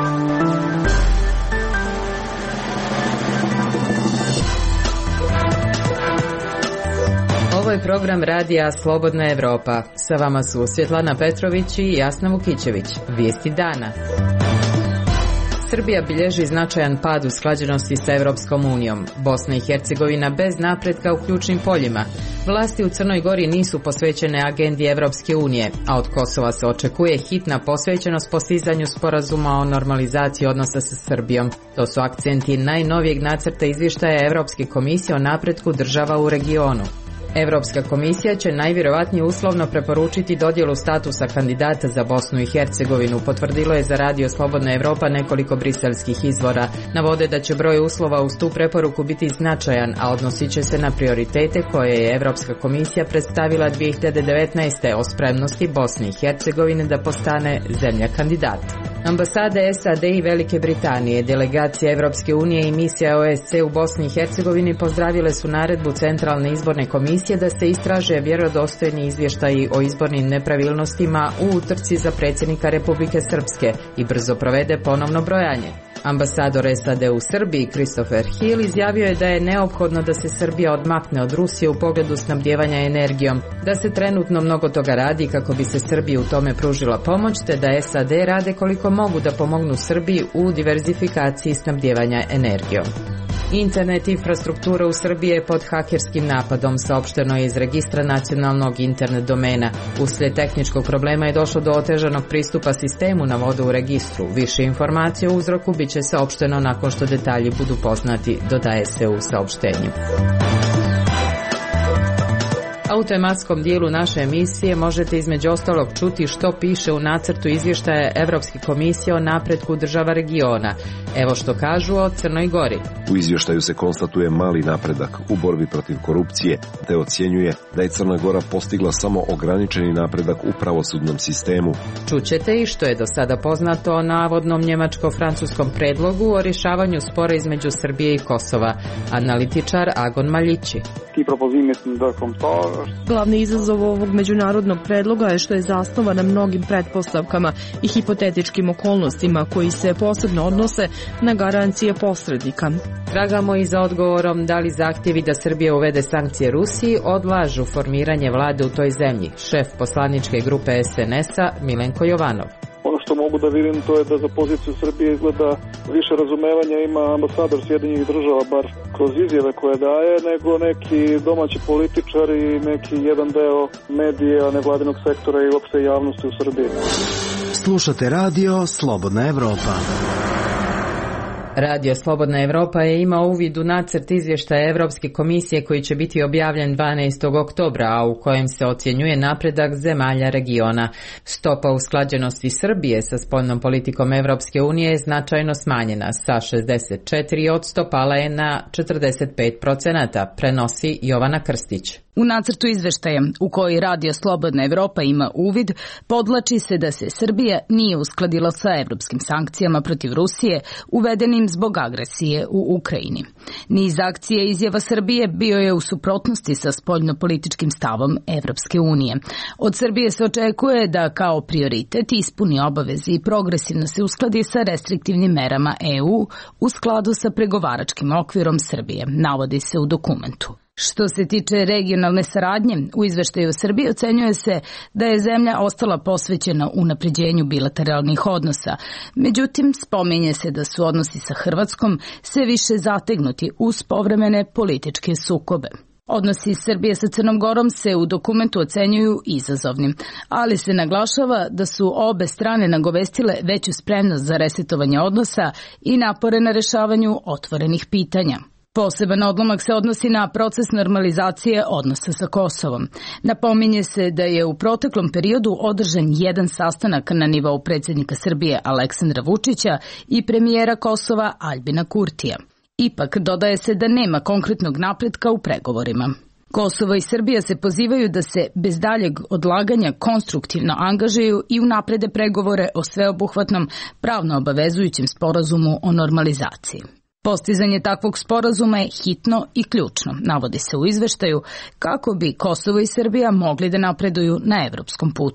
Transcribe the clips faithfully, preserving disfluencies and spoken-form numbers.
Ovo je program radija Slobodna Evropa. Sa vama su Svjetlana Petrović i Jasna Vukićević. Vijesti dana. Srbija bilježi značajan pad usklađenosti sa Evropskom unijom. Bosna i Hercegovina bez napretka u ključnim poljima. Vlasti u Crnoj Gori nisu posvećene agendi Evropske unije, a od Kosova se očekuje hitna posvećenost postizanju sporazuma o normalizaciji odnosa sa Srbijom. To su akcenti najnovijeg nacrta izvještaja Evropske komisije o napretku država u regionu. Evropska komisija će najvjerovatnije uslovno preporučiti dodjelu statusa kandidata za Bosnu i Hercegovinu, potvrdilo je za radio Slobodna Evropa nekoliko briselskih izvora. Navode da će broj uslova uz tu preporuku biti značajan, a odnosit će se na prioritete koje je Evropska komisija predstavila dvije hiljade devetnaeste. o spremnosti Bosne i Hercegovine da postane zemlja kandidat. Ambasade S A D i Velike Britanije, delegacija Evropske unije i misija O E S C u Bosni i Hercegovini pozdravile su naredbu Centralne izborne komisije da se istraže vjerodostojni izvještaji o izbornim nepravilnostima u utrci za predsjednika Republike Srpske i brzo provede ponovno brojanje. Ambasador S A D u Srbiji Christopher Hill izjavio je da je neophodno da se Srbija odmakne od Rusije u pogledu snabdijevanja energijom, da se trenutno mnogo toga radi kako bi se Srbiji u tome pružila pomoć, te da S A D rade koliko mogu da pomognu Srbiji u diverzifikaciji snabdijevanja energijom. Internet infrastruktura u Srbiji je pod hakerskim napadom, saopšteno je iz registra nacionalnog internet domena. Uslijed tehničkog problema je došlo do otežanog pristupa sistemu, navode u registru. Više informacije o uzroku bit će saopšteno nakon što detalji budu poznati, dodaje se u saopštenju. A u tematskom dijelu naše emisije možete između ostalog čuti što piše u nacrtu izvještaja Evropske komisije o napretku država regiona. Evo što kažu o Crnoj Gori. U izvještaju se konstatuje mali napredak u borbi protiv korupcije, te ocjenjuje da je Crna Gora postigla samo ograničeni napredak u pravosudnom sistemu. Čućete i što je do sada poznato o navodnom njemačko-francuskom predlogu o rješavanju spora između Srbije i Kosova. Analitičar Agon Maljići. Glavni izazov ovog međunarodnog predloga je što je zasnovan na mnogim pretpostavkama i hipotetičkim okolnostima koji se posebno odnose na garancije posrednika. Tragamo i za odgovorom da li zahtjevi da Srbija uvede sankcije Rusiji odlažu formiranje vlade u toj zemlji. Šef poslaničke grupe S N S-a Milenko Jovanov. Ono što mogu da vidim to je da za poziciju Srbije izgleda više razumevanja ima ambasador Sjedinjenih država, bar kroz izjave koje daje, nego neki domaći političari i neki jedan deo medija, nevladinog sektora i uopšte javnosti u Srbiji. Slušate radio Slobodna Evropa. Radio Slobodna Evropa je imao uvid u nacrt izvještaja Evropske komisije koji će biti objavljen dvanaestog oktobra, a u kojem se ocjenjuje napredak zemalja regiona. Stopa usklađenosti Srbije sa spoljnom politikom Evropske unije je značajno smanjena, sa šezdeset četiri posto pala je na četrdeset pet posto, prenosi Jovana Krstić. U nacrtu izveštaja, u koji Radio Slobodna Evropa ima uvid, podlači se da se Srbija nije uskladila sa evropskim sankcijama protiv Rusije uvedenim zbog agresije u Ukrajini. Niz akcije izjava Srbije bio je u suprotnosti sa spoljnopolitičkim stavom Evropske unije. Od Srbije se očekuje da kao prioritet ispuni obaveze i progresivno se uskladi sa restriktivnim merama E U u skladu sa pregovaračkim okvirom Srbije, navodi se u dokumentu. Što se tiče regionalne saradnje, u izveštaju Srbije ocenjuje se da je zemlja ostala posvećena unapređenju bilateralnih odnosa. Međutim, spominje se da su odnosi sa Hrvatskom sve više zategnuti uz povremene političke sukobe. Odnosi Srbije sa Crnom Gorom se u dokumentu ocenjuju izazovnim, ali se naglašava da su obe strane nagovestile veću spremnost za resetovanje odnosa i napore na rešavanju otvorenih pitanja. Poseban odlomak se odnosi na proces normalizacije odnosa sa Kosovom. Napominje se da je u proteklom periodu održan jedan sastanak na nivou predsjednika Srbije Aleksandra Vučića i premijera Kosova Aljbina Kurtija. Ipak dodaje se da nema konkretnog napretka u pregovorima. Kosovo i Srbija se pozivaju da se bez daljeg odlaganja konstruktivno angažuju i unaprede pregovore o sveobuhvatnom pravno obavezujućem sporazumu o normalizaciji. Postizanje takvog sporazuma je hitno i ključno, navodi se u izveštaju, kako bi Kosovo i Srbija mogli da napreduju na evropskom putu.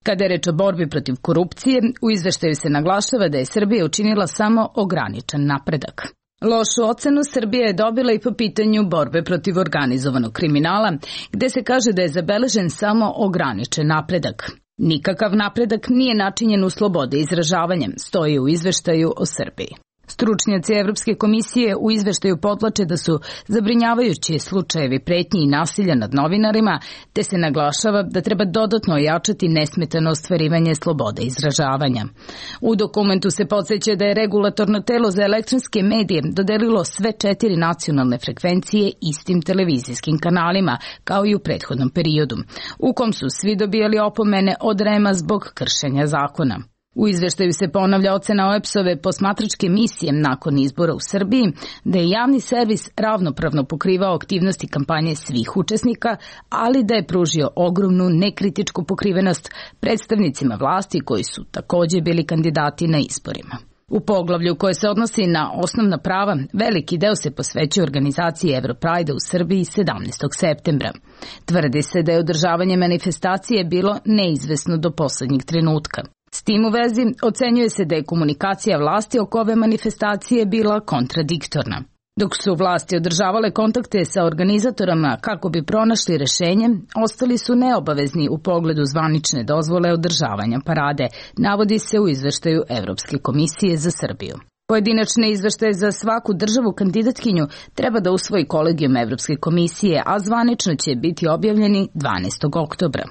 Kada je reč o borbi protiv korupcije, u izveštaju se naglašava da je Srbija učinila samo ograničen napredak. Lošu ocenu Srbija je dobila i po pitanju borbe protiv organizovanog kriminala, gde se kaže da je zabeležen samo ograničen napredak. Nikakav napredak nije načinjen u slobode izražavanja, stoji u izveštaju o Srbiji. Stručnjaci Evropske komisije u izveštaju podvlače da su zabrinjavajući slučajevi pretnji i nasilja nad novinarima, te se naglašava da treba dodatno ojačati nesmetano ostvarivanje slobode izražavanja. U dokumentu se podseća da je regulatorno telo za elektronske medije dodelilo sve četiri nacionalne frekvencije istim televizijskim kanalima, kao i u prethodnom periodu, u kom su svi dobijali opomene od R E M-a zbog kršenja zakona. U izveštaju se ponavlja ocena O E B S-ove posmatračke misije nakon izbora u Srbiji, da je javni servis ravnopravno pokrivao aktivnosti kampanje svih učesnika, ali da je pružio ogromnu nekritičku pokrivenost predstavnicima vlasti koji su takođe bili kandidati na izborima. U poglavlju koje se odnosi na osnovna prava, veliki deo se posvećuje organizaciji Europride u Srbiji sedamnaestog septembra. Tvrdi se da je održavanje manifestacije bilo neizvesno do poslednjeg trenutka. S tim u vezi ocenjuje se da je komunikacija vlasti oko ove manifestacije bila kontradiktorna. Dok su vlasti održavale kontakte sa organizatorama kako bi pronašli rešenje, ostali su neobavezni u pogledu zvanične dozvole održavanja parade, navodi se u izveštaju Evropske komisije za Srbiju. Pojedinačne izveštaje za svaku državu kandidatkinju treba da usvoji kolegijum Evropske komisije, a zvanično će biti objavljeni dvanaestog oktobra.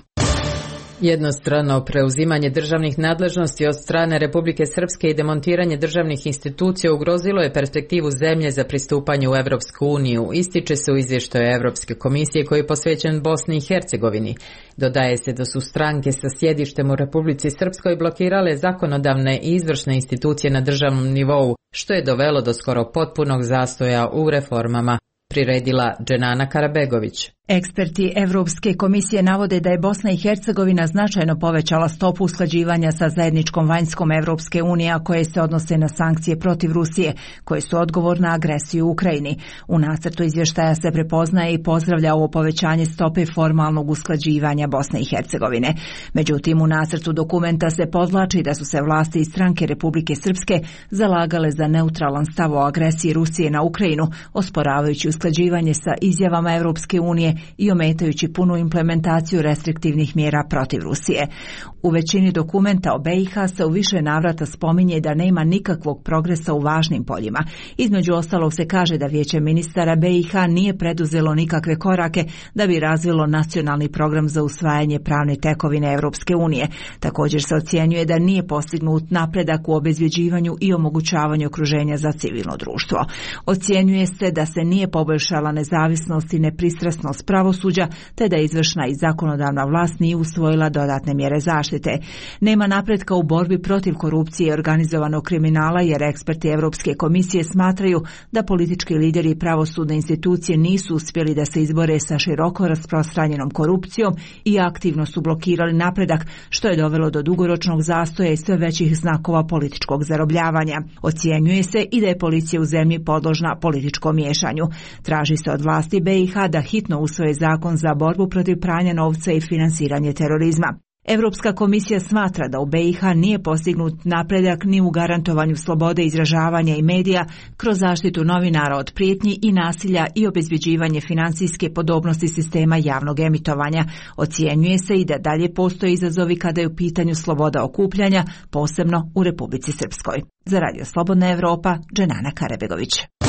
Jednostrano preuzimanje državnih nadležnosti od strane Republike Srpske i demontiranje državnih institucija ugrozilo je perspektivu zemlje za pristupanje u Evropsku uniju, ističe se u izvještaju Evropske komisije koji je posvećen Bosni i Hercegovini. Dodaje se da su stranke sa sjedištem u Republici Srpskoj blokirale zakonodavne i izvršne institucije na državnom nivou, što je dovelo do skoro potpunog zastoja u reformama, priredila Dženana Karabegović. Eksperti Evropske komisije navode da je Bosna i Hercegovina značajno povećala stopu usklađivanja sa zajedničkom vanjskom Evropske unije, a koje se odnose na sankcije protiv Rusije, koje su odgovor na agresiju u Ukrajini. U nacrtu izvještaja se prepoznaje i pozdravlja ovo povećanje stope formalnog usklađivanja Bosne i Hercegovine. Međutim, u nacrtu dokumenta se podvlači da su se vlasti i stranke Republike Srpske zalagale za neutralan stav o agresiji Rusije na Ukrajinu, osporavajući usklađivanje sa izjavama Evropske unije i ometajući punu implementaciju restriktivnih mjera protiv Rusije. U većini dokumenta o B i H se u više navrata spominje da nema nikakvog progresa u važnim poljima. Između ostalog se kaže da Vijeće ministara B i H nije preduzelo nikakve korake da bi razvilo nacionalni program za usvajanje pravne tekovine Evropske unije. Također se ocjenjuje da nije postignut napredak u obezbjeđivanju i omogućavanju okruženja za civilno društvo. Ocjenjuje se da se nije poboljšala nezavisnost i nepristrasnost pravosuđa, te da izvršna i zakonodavna vlast nije usvojila dodatne mjere zaštite. Nema napretka u borbi protiv korupcije i organizovanog kriminala, jer eksperti Evropske komisije smatraju da politički lideri i pravosudne institucije nisu uspjeli da se izbore sa široko rasprostranjenom korupcijom i aktivno su blokirali napredak, što je dovelo do dugoročnog zastoja i sve većih znakova političkog zarobljavanja. Ocjenjuje se i da je policija u zemlji podložna političkom miješanju. Traži se od vlasti B i H da hitno usvoje zakon za borbu protiv pranja novca i finansiranje terorizma. Evropska komisija smatra da u B i H nije postignut napredak ni u garantovanju slobode izražavanja i medija kroz zaštitu novinara od prijetnji i nasilja i obezbeđivanje financijske podobnosti sistema javnog emitovanja. Ocjenjuje se i da dalje postoje izazovi kada je u pitanju sloboda okupljanja, posebno u Republici Srpskoj. Za Radio Slobodna Evropa, Dženana Karabegović.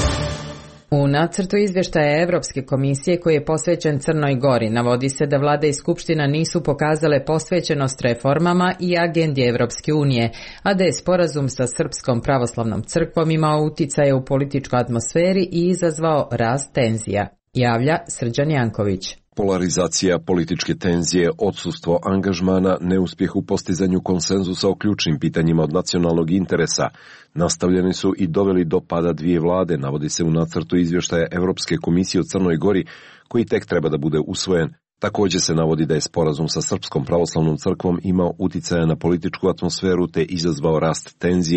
U nacrtu izvještaja Evropske komisije koji je posvećen Crnoj Gori navodi se da vlada i skupština nisu pokazale posvećenost reformama i agendi Evropske unije, a da je sporazum sa Srpskom pravoslavnom crkvom imao uticaje u političkoj atmosferi i izazvao rast tenzija, javlja Srđan Janković. Polarizacija političke tenzije, odsustvo angažmana, neuspjeh u postizanju konsenzusa o ključnim pitanjima od nacionalnog interesa nastavljeni su i doveli do pada dvije vlade, navodi se u nacrtu izvještaja Evropske komisije o Crnoj Gori, koji tek treba da bude usvojen. Također se navodi da je sporazum sa Srpskom pravoslavnom crkvom imao uticaja na političku atmosferu te izazvao rast tenzija.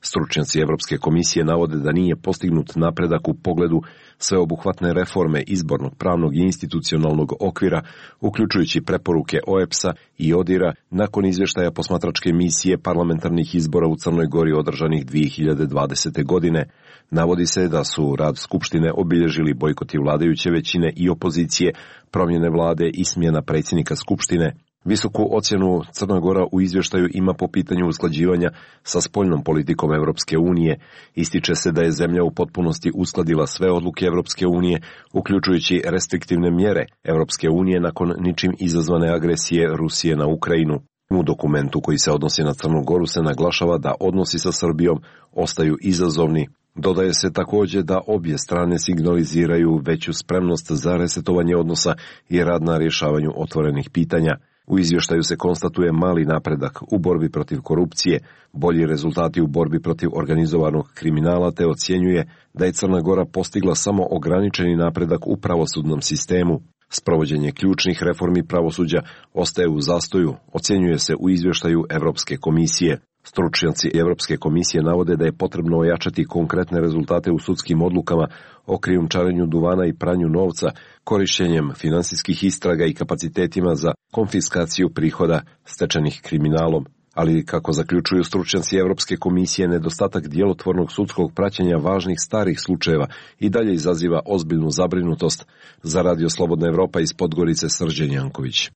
Stručnjaci Evropske komisije navode da nije postignut napredak u pogledu sveobuhvatne reforme izbornog, pravnog i institucionalnog okvira, uključujući preporuke O E P S-a i ODIR-a nakon izvještaja posmatračke misije parlamentarnih izbora u Crnoj Gori održanih dvije hiljade dvadesete. godine. Navodi se da su rad Skupštine obilježili bojkoti vladajuće većine i opozicije, promjene vlade i smjena predsjednika Skupštine. Visoku ocjenu Crna Gora u izvještaju ima po pitanju usklađivanja sa spoljnom politikom Evropske unije. Ističe se da je zemlja u potpunosti uskladila sve odluke Evropske unije, uključujući restriktivne mjere Evropske unije nakon ničim izazvane agresije Rusije na Ukrajinu. U dokumentu koji se odnosi na Crnu Goru se naglašava da odnosi sa Srbijom ostaju izazovni. Dodaje se također da obje strane signaliziraju veću spremnost za resetovanje odnosa i rad na rješavanju otvorenih pitanja. U izvještaju se konstatuje mali napredak u borbi protiv korupcije, bolji rezultati u borbi protiv organizovanog kriminala, te ocjenjuje da je Crna Gora postigla samo ograničeni napredak u pravosudnom sistemu. Sprovođenje ključnih reformi pravosuđa ostaje u zastoju, ocjenjuje se u izvještaju Evropske komisije. Stručnjaci Evropske komisije navode da je potrebno ojačati konkretne rezultate u sudskim odlukama o krijumčarenju duvana i pranju novca, korištenjem finansijskih istraga i kapacitetima za konfiskaciju prihoda stečenih kriminalom. Ali, kako zaključuju stručnjaci Evropske komisije, nedostatak djelotvornog sudskog praćenja važnih starih slučajeva i dalje izaziva ozbiljnu zabrinutost. Za Radio Slobodna Evropa iz Podgorice, Srđan Janković.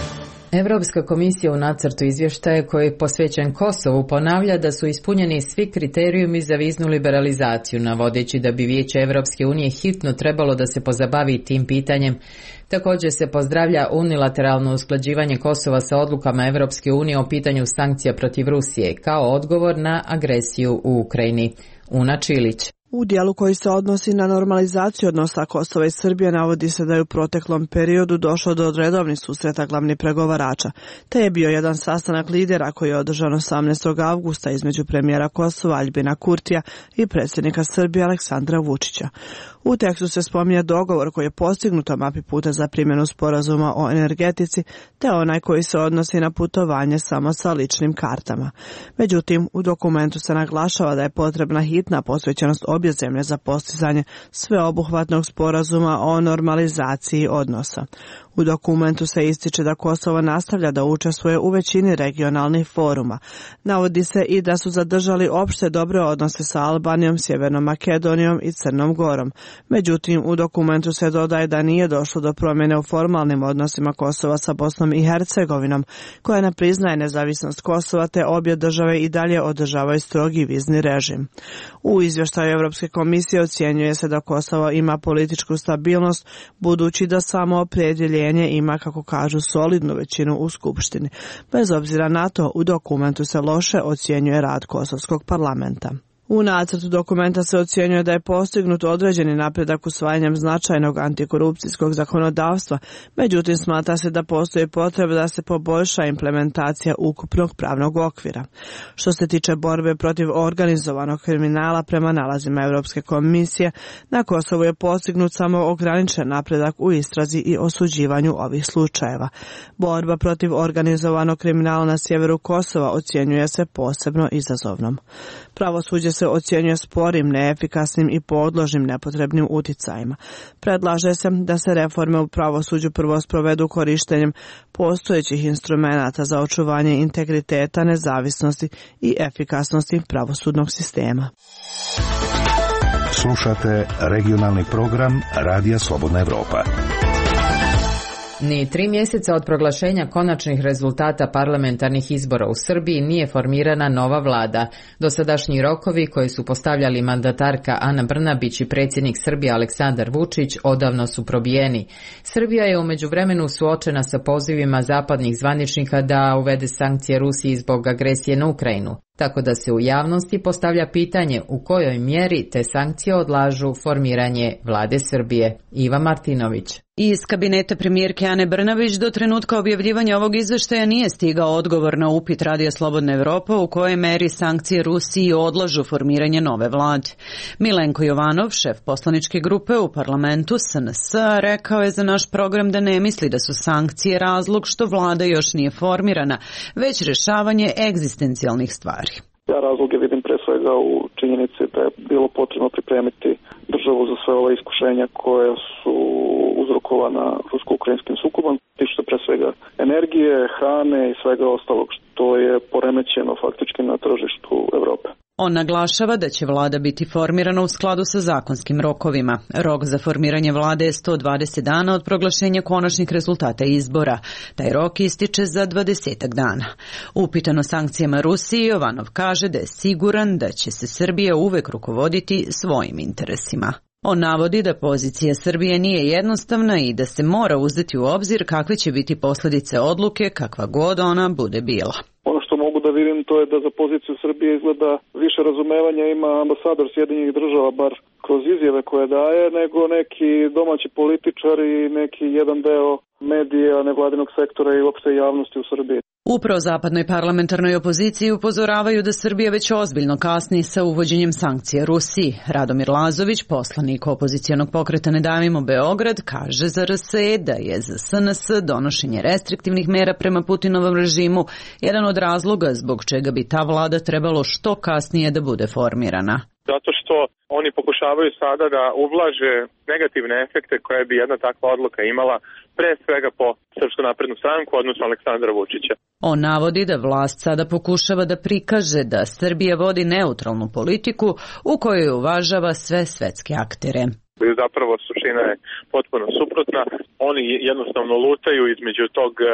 Evropska komisija u nacrtu izvještaja koji je posvećen Kosovu ponavlja da su ispunjeni svi kriterijumi za viznu liberalizaciju, navodeći da bi Vijeće Evropske unije hitno trebalo da se pozabavi tim pitanjem. Također se pozdravlja unilateralno usklađivanje Kosova sa odlukama Evropske unije o pitanju sankcija protiv Rusije kao odgovor na agresiju u Ukrajini. Una Čilić. U dijelu koji se odnosi na normalizaciju odnosa Kosova i Srbije navodi se da je u proteklom periodu došlo do redovnih susreta glavnih pregovarača, te je bio jedan sastanak lidera koji je održan osamnaestog avgusta između premijera Kosova Aljbina Kurtija i predsjednika Srbije Aleksandra Vučića. U tekstu se spominje dogovor koji je postignut o mapi puta za primjenu sporazuma o energetici, te onaj koji se odnosi na putovanje samo sa ličnim kartama. Međutim, u dokumentu se naglašava da je potrebna hitna posvećenost obje zemlje za postizanje sveobuhvatnog sporazuma o normalizaciji odnosa. U dokumentu se ističe da Kosovo nastavlja da učestvuje u većini regionalnih foruma. Navodi se i da su zadržali opšte dobre odnose sa Albanijom, Sjevernom Makedonijom i Crnom Gorom. Međutim, u dokumentu se dodaje da nije došlo do promjene u formalnim odnosima Kosova sa Bosnom i Hercegovinom, koja ne priznaje nezavisnost Kosova, te obje države i dalje održavaju strogi vizni režim. U izvještaju Evropske komisije ocjenjuje se da Kosovo ima političku stabilnost, budući da samo opredjeljenje ima, kako kažu, solidnu većinu u Skupštini. Bez obzira na to, u dokumentu se loše ocjenjuje rad kosovskog parlamenta. U nacrtu dokumenta se ocjenjuje da je postignut određeni napredak usvajanjem značajnog antikorupcijskog zakonodavstva, međutim smatra se da postoji potreba da se poboljša implementacija ukupnog pravnog okvira. Što se tiče borbe protiv organizovanog kriminala prema nalazima Evropske komisije, na Kosovu je postignut samo ograničen napredak u istrazi i osuđivanju ovih slučajeva. Borba protiv organizovanog kriminala na sjeveru Kosova ocjenjuje se posebno izazovnom. Pravosuđe se ocjenjuje sporim, neefikasnim i podložnim nepotrebnim uticajima. Predlaže se da se reforme u pravosuđu prvo sprovedu korištenjem postojećih instrumenata za očuvanje integriteta, nezavisnosti i efikasnosti pravosudnog sistema. Slušate regionalni program Radija Slobodna Evropa. Ni tri mjeseca od proglašenja konačnih rezultata parlamentarnih izbora u Srbiji nije formirana nova vlada. Dosadašnji rokovi koji su postavljali mandatarka Ana Brnabić i predsjednik Srbije Aleksandar Vučić odavno su probijeni. Srbija je u međuvremenu suočena sa pozivima zapadnih zvaničnika da uvede sankcije Rusiji zbog agresije na Ukrajinu, tako da se u javnosti postavlja pitanje u kojoj mjeri te sankcije odlažu formiranje vlade Srbije. Iva Martinović. Iz kabineta premijerke Ane Brnabić do trenutka objavljivanja ovog izveštaja nije stigao odgovor na upit Radija Slobodna Evropa u kojoj meri sankcije Rusiji odlažu formiranje nove vlade. Milenko Jovanov, šef poslaničke grupe u parlamentu S N S, rekao je za naš program da ne misli da su sankcije razlog što vlada još nije formirana, već rješavanje egzistencijalnih stvari. Ja razloge vidim pre svega u činjenici da je bilo potrebno pripremiti državu za sve ove iskušenja koje su uzrokovana rusko-ukrajinskim sukobom, tiče se pre svega energije, hrane i svega ostalog što je poremećeno faktički na tržištu Evrope. On naglašava da će vlada biti formirana u skladu sa zakonskim rokovima. Rok za formiranje vlade je sto dvadeset dana od proglašenja konačnih rezultata izbora. Taj rok ističe za dvadesetak dana. Upitan o sankcijama Rusiji, Jovanov kaže da je siguran da će se Srbija uvek rukovoditi svojim interesima. On navodi da pozicija Srbije nije jednostavna i da se mora uzeti u obzir kakve će biti posljedice odluke kakva god ona bude bila. Ono što mogu da vidim to je da za poziciju Srbije izgleda više razumevanja ima ambasador Sjedinjenih država, bar kroz izjave koje daje, nego neki domaći političari i neki jedan deo medija, nevladinog sektora i uopšte javnosti u Srbiji. U prozapadnoj parlamentarnoj opoziciji upozoravaju da Srbija već ozbiljno kasni sa uvođenjem sankcija Rusiji. Radomir Lazović, poslanik opozicijonog pokreta Ne davimo Beograd, kaže za R S E da je za S N S donošenje restriktivnih mera prema Putinovom režimu jedan od razloga zbog čega bi ta vlada trebalo što kasnije da bude formirana. Zato što oni pokušavaju sada da ublaže negativne efekte koje bi jedna takva odluka imala pre svega po Srpsku naprednu stranku, odnosno Aleksandra Vučića. On navodi da vlast sada pokušava da prikaže da Srbija vodi neutralnu politiku u kojoj uvažava sve svetske aktere. Zapravo suština je potpuno suprotna. Oni jednostavno lutaju između tog e,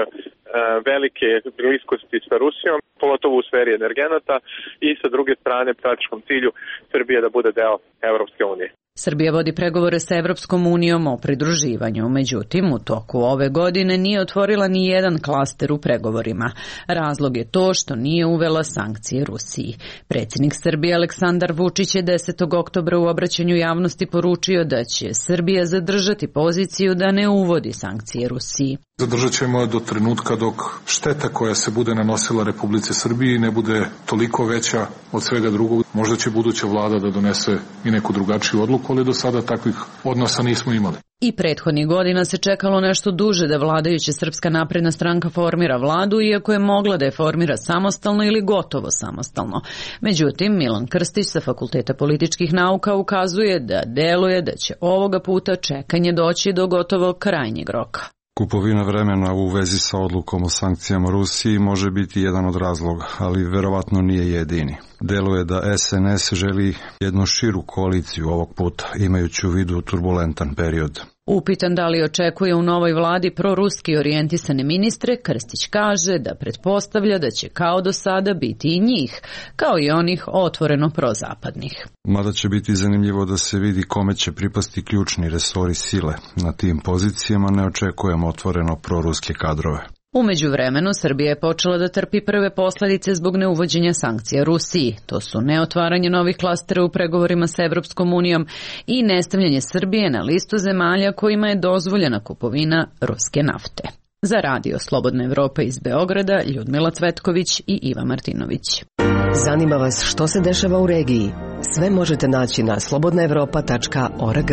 velike bliskosti sa Rusijom, pogotovo u sferi energenata, i sa druge strane strateškom cilju Srbije da bude deo Evropske unije. Srbija vodi pregovore sa Evropskom unijom o pridruživanju, međutim u toku ove godine nije otvorila ni jedan klaster u pregovorima. Razlog je to što nije uvela sankcije Rusiji. Predsjednik Srbije Aleksandar Vučić je desetog oktobra u obraćanju javnosti poručio da će Srbija zadržati poziciju da ne uvodi sankcije Rusiji. Zadržat ćemo je do trenutka dok šteta koja se bude nanosila Republici Srbiji ne bude toliko veća od svega drugog. Možda će buduća vlada da donese i neku drugačiju odluku, ali do sada takvih odnosa nismo imali. I prethodnih godina se čekalo nešto duže da vladajuća Srpska napredna stranka formira vladu, iako je mogla da je formira samostalno ili gotovo samostalno. Međutim, Milan Krstić sa Fakulteta političkih nauka ukazuje da deluje da će ovoga puta čekanje doći do gotovo krajnjeg roka. Kupovina vremena u vezi sa odlukom o sankcijama Rusiji može biti jedan od razloga, ali verovatno nije jedini. Deluje da S N S želi jednu širu koaliciju ovog puta, imajući u vidu turbulentan period. Upitan da li očekuje u novoj vladi proruski orijentisane ministre, Krstić kaže da pretpostavlja da će kao do sada biti i njih, kao i onih otvoreno prozapadnih. Mada će biti zanimljivo da se vidi kome će pripasti ključni resori sile. Na tim pozicijama ne očekujemo otvoreno proruske kadrove. U međuvremenu, Srbija je počela da trpi prve posljedice zbog neuvođenja sankcija Rusiji. To su neotvaranje novih klastera u pregovorima sa Evropskom unijom i nestavljanje Srbije na listu zemalja kojima je dozvoljena kupovina ruske nafte. Za Radio Slobodna Evropa iz Beograda, Ljudmila Cvetković i Iva Martinović. Zanima vas što se dešava u regiji? Sve možete naći na slobodna evropa tačka org.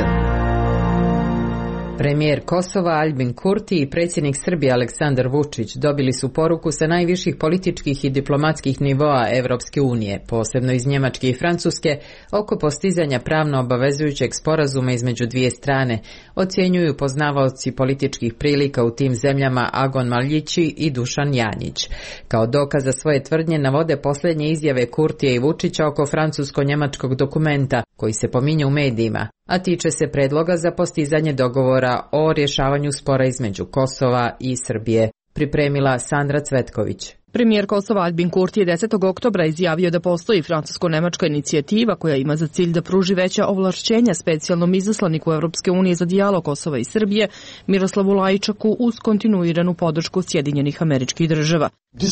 Premijer Kosova Aljbin Kurti i predsjednik Srbije Aleksandar Vučić dobili su poruku sa najviših političkih i diplomatskih nivoa Evropske unije, posebno iz Njemačke i Francuske, oko postizanja pravno obavezujućeg sporazuma između dvije strane, ocjenjuju poznavaoci političkih prilika u tim zemljama Agon Maljići i Dušan Janjić. Kao dokaz za svoje tvrdnje navode posljednje izjave Kurtija i Vučića oko francusko-njemačkog dokumenta koji se pominje u medijima, a tiče se predloga za postizanje dogovora o rješavanju spora između Kosova i Srbije. Pripremila Sandra Cvetković. Premijer Kosova Aljbin Kurti je desetog oktobra izjavio da postoji francusko-nemačka inicijativa koja ima za cilj da pruži veća ovlašćenja specijalnom izaslaniku Evropske unije za dijalog Kosova i Srbije, Miroslavu Lajčaku, uz kontinuiranu podršku Sjedinjenih Američkih Država.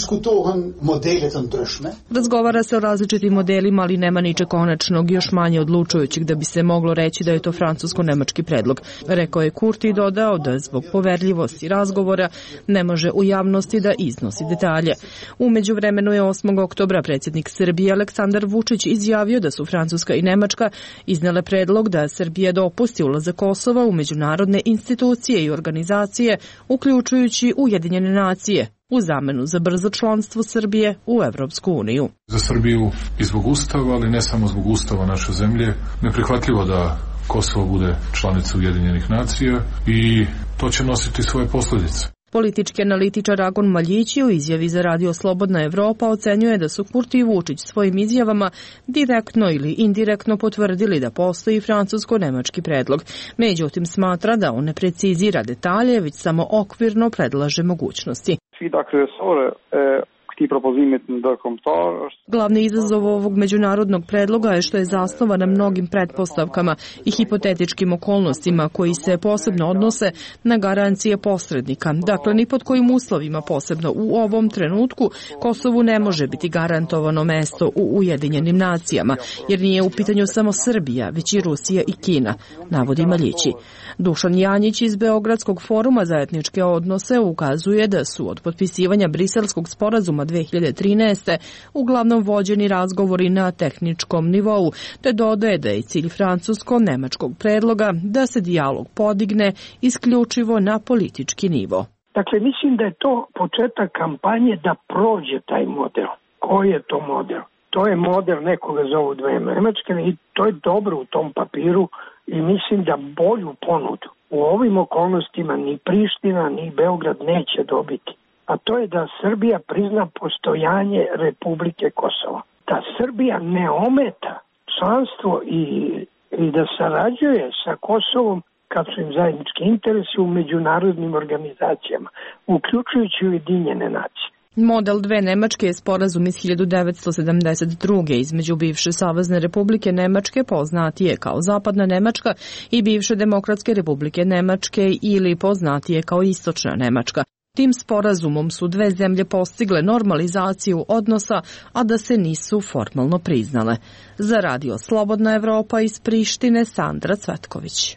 Razgovara se o različitim modelima, ali nema ničeg konačnog, još manje odlučujućeg da bi se moglo reći da je to francusko-nemački predlog. Rekao je Kurti i dodao da zbog poverljivosti razgovora ne može u javnosti da iznosi detalje. U međuvremenu je osmog oktobra predsjednik Srbije Aleksandar Vučić izjavio da su Francuska i Nemačka iznele predlog da Srbija dopusti ulazak Kosova u međunarodne institucije i organizacije, uključujući Ujedinjene nacije. u zamenu za brzo članstvo Srbije u Evropsku uniju. Za Srbiju i zbog Ustava, ali ne samo zbog Ustava naše zemlje, neprihvatljivo da Kosovo bude članica Ujedinjenih nacija i to će nositi svoje posljedice. Politički analitičar Agon Maljići u izjavi za Radio Slobodna Evropa ocenjuje da su Kurti i Vučić svojim izjavama direktno ili indirektno potvrdili da postoji francusko-nemački predlog. Međutim, smatra da on ne precizira detalje, već samo okvirno predlaže mogućnosti. Glavni izazov ovog međunarodnog predloga je što je zasnovan na mnogim pretpostavkama i hipotetičkim okolnostima koji se posebno odnose na garancije posrednika. Dakle, ni pod kojim uslovima, posebno u ovom trenutku, Kosovu ne može biti garantovano mesto u Ujedinjenim nacijama, jer nije u pitanju samo Srbija, već i Rusija i Kina, navodi Maljići. Dušan Janjić iz Beogradskog foruma za etničke odnose ukazuje da su od potpisivanja Briselskog sporazuma dve hiljade trinaeste uglavnom vođeni razgovori na tehničkom nivou, te dodaje da je cilj francusko-nemačkog predloga da se dijalog podigne isključivo na politički nivo. Dakle, mislim da je to početak kampanje da prođe taj model. Koji je to model? To je model, nekoga zovu dve Nemačke i to je dobro u tom papiru i mislim da bolju ponudu u ovim okolnostima ni Priština ni Beograd neće dobiti. A to je da Srbija prizna postojanje Republike Kosovo. Da Srbija ne ometa članstvo i, i da sarađuje sa Kosovom kad su im zajednički interesi u međunarodnim organizacijama, uključujući Ujedinjene nacije. Model dve Nemačke je sporazum iz hiljadu devetsto sedamdeset druge između bivše Savezne Republike Nemačke, poznatije kao Zapadna Nemačka, i bivše Demokratske Republike Nemačke ili poznatije kao Istočna Nemačka. Tim sporazumom su dve zemlje postigle normalizaciju odnosa, a da se nisu formalno priznale. Za Radio Slobodna Evropa iz Prištine, Sandra Cvetković.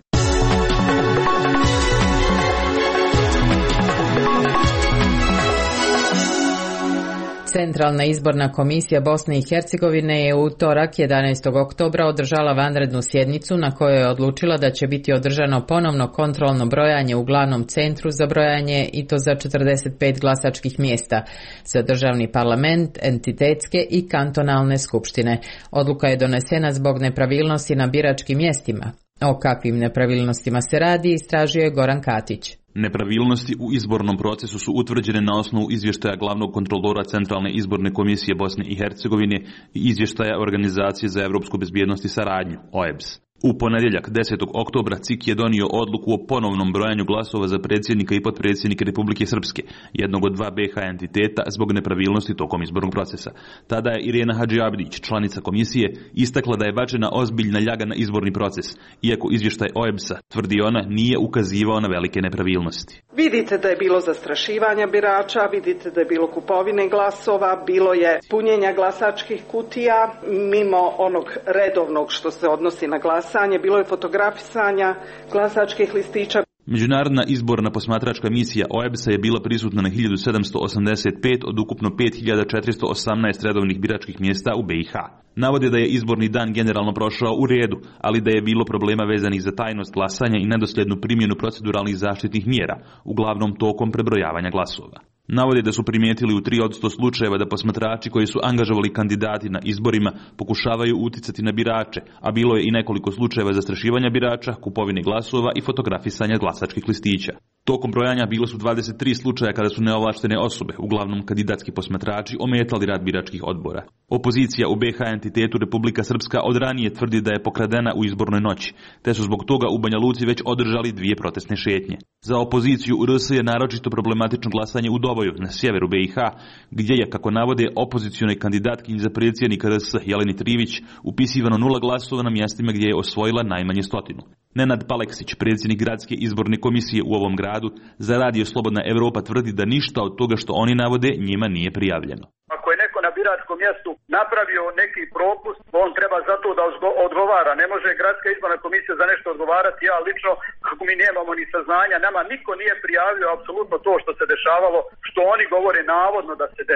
Centralna izborna komisija Bosne i Hercegovine je u utorak jedanaestog oktobra održala vanrednu sjednicu na kojoj je odlučila da će biti održano ponovno kontrolno brojanje u glavnom centru za brojanje i to za četrdeset pet glasačkih mjesta za državni parlament, entitetske i kantonalne skupštine. Odluka je donesena zbog nepravilnosti na biračkim mjestima. O kakvim nepravilnostima se radi, istražio je Goran Katić. Nepravilnosti u izbornom procesu su utvrđene na osnovu izvještaja glavnog kontrolora Centralne izborne komisije Bosne i Hercegovine i izvještaja Organizacije za evropsku bezbjednost i saradnju, O E B S. U ponedjeljak desetog oktobra C I K je donio odluku o ponovnom brojanju glasova za predsjednika i potpredsjednike Republike Srpske, jednog od dva B H entiteta, zbog nepravilnosti tokom izbornog procesa. Tada je Irena Hadžiabdić, članica komisije, istakla da je bačena ozbiljna ljaga na izborni proces, iako izvještaj O E B S-a, tvrdi ona, nije ukazivao na velike nepravilnosti. Vidite da je bilo zastrašivanja birača, vidite da je bilo kupovine glasova, bilo je punjenja glasačkih kutija mimo onog redovnog što se odnosi na glas. Bilo je fotografisanja glasačkih listića. Međunarodna izborna posmatračka misija O E B S-a je bila prisutna na hiljadu sedamsto osamdeset pet od ukupno pet hiljada četiristo osamnaest redovnih biračkih mjesta u B i H. Navode da je izborni dan generalno prošao u redu, ali da je bilo problema vezanih za tajnost glasanja i nedosljednu primjenu proceduralnih zaštitnih mjera, uglavnom tokom prebrojavanja glasova. Navode da su primijetili u tri od sto slučajeva da posmatrači koji su angažovali kandidati na izborima pokušavaju uticati na birače, a bilo je i nekoliko slučajeva zastrašivanja birača, kupovine glasova i fotografisanja glasačkih listića. Tokom brojanja bilo su dvadeset tri slučaja kada su neovlaštene osobe, uglavnom kandidatski posmatrači, ometali rad biračkih odbora. Opozicija u B H entitetu Republika Srpska od ranije tvrdi da je pokradena u izbornoj noći, te su zbog toga u Banja Luci već održali dvije protestne šetnje. Za opoziciju u R S je naročito problematično glasanje u Doboju, na sjeveru B i H, gdje je, kako navode, opozicionoj kandidatkinji za predsjednika R S Jeleni Trivić upisivano nula glasova na mjestima gdje je osvojila najmanje stotinu. Nenad Paleksić, predsjednik gradske izborne komisije u ovom gradu, za Radio Slobodna Evropa tvrdi da ništa od toga što oni navode njima nije prijavljeno. Ako je neko na biračkom mjestu napravio neki propust, on treba za to da odgovara. Ne može gradska izborna komisija za nešto odgovarati. Ja lično, kako mi nemamo ni saznanja, nama niko nije prijavio apsolutno to što se dešavalo, što oni govore navodno da se desi.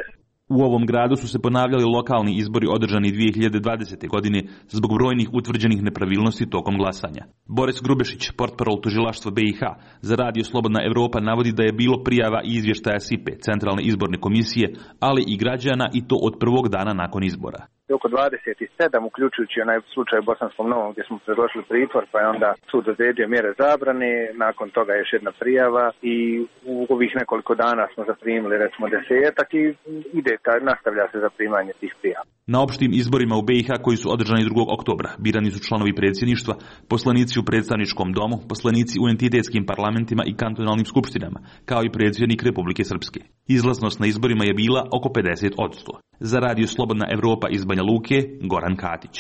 U ovom gradu su se ponavljali lokalni izbori održani dvije hiljade dvadesete. godine zbog brojnih utvrđenih nepravilnosti tokom glasanja. Boris Grubešić, portparol tužilaštva B i H, za radio Slobodna Evropa navodi da je bilo prijava i izvještaja S I P E, Centralne izborne komisije, ali i građana, i to od prvog dana nakon izbora. Oko dvadeset sedam, uključujući onaj slučaj u Bosanskom Novom gdje smo predložili pritvor, pa je onda sud odredio mjere zabrane, nakon toga još jedna prijava i u ovih nekoliko dana smo zaprimili recimo desetak i ide, nastavlja se zaprimanje tih prijava. Na opštim izborima u B i H koji su održani drugog oktobra birani su članovi predsjedništva, poslanici u predstavničkom domu, poslanici u entitetskim parlamentima i kantonalnim skupštinama, kao i predsjednik Republike Srpske. Izlaznost na izborima je bila oko pedeset posto. Za radio Slobodna Evropa iz Banja Luke, Goran Katić.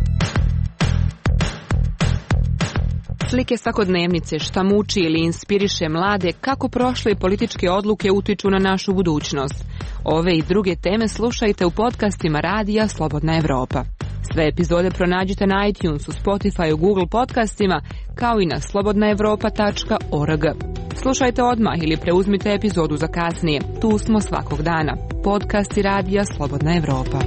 Slike svakodnevnice, šta muči ili inspiriše mlade, kako prošle političke odluke utiču na našu budućnost. Ove i druge teme slušajte u podcastima radija Slobodna Evropa. Sve epizode pronađite na iTunesu, Spotifyu, Google podcastima, kao i na slobodna evropa tačka org. Slušajte odmah ili preuzmite epizodu za kasnije. Tu smo svakog dana. Podcasti radija Slobodna Evropa.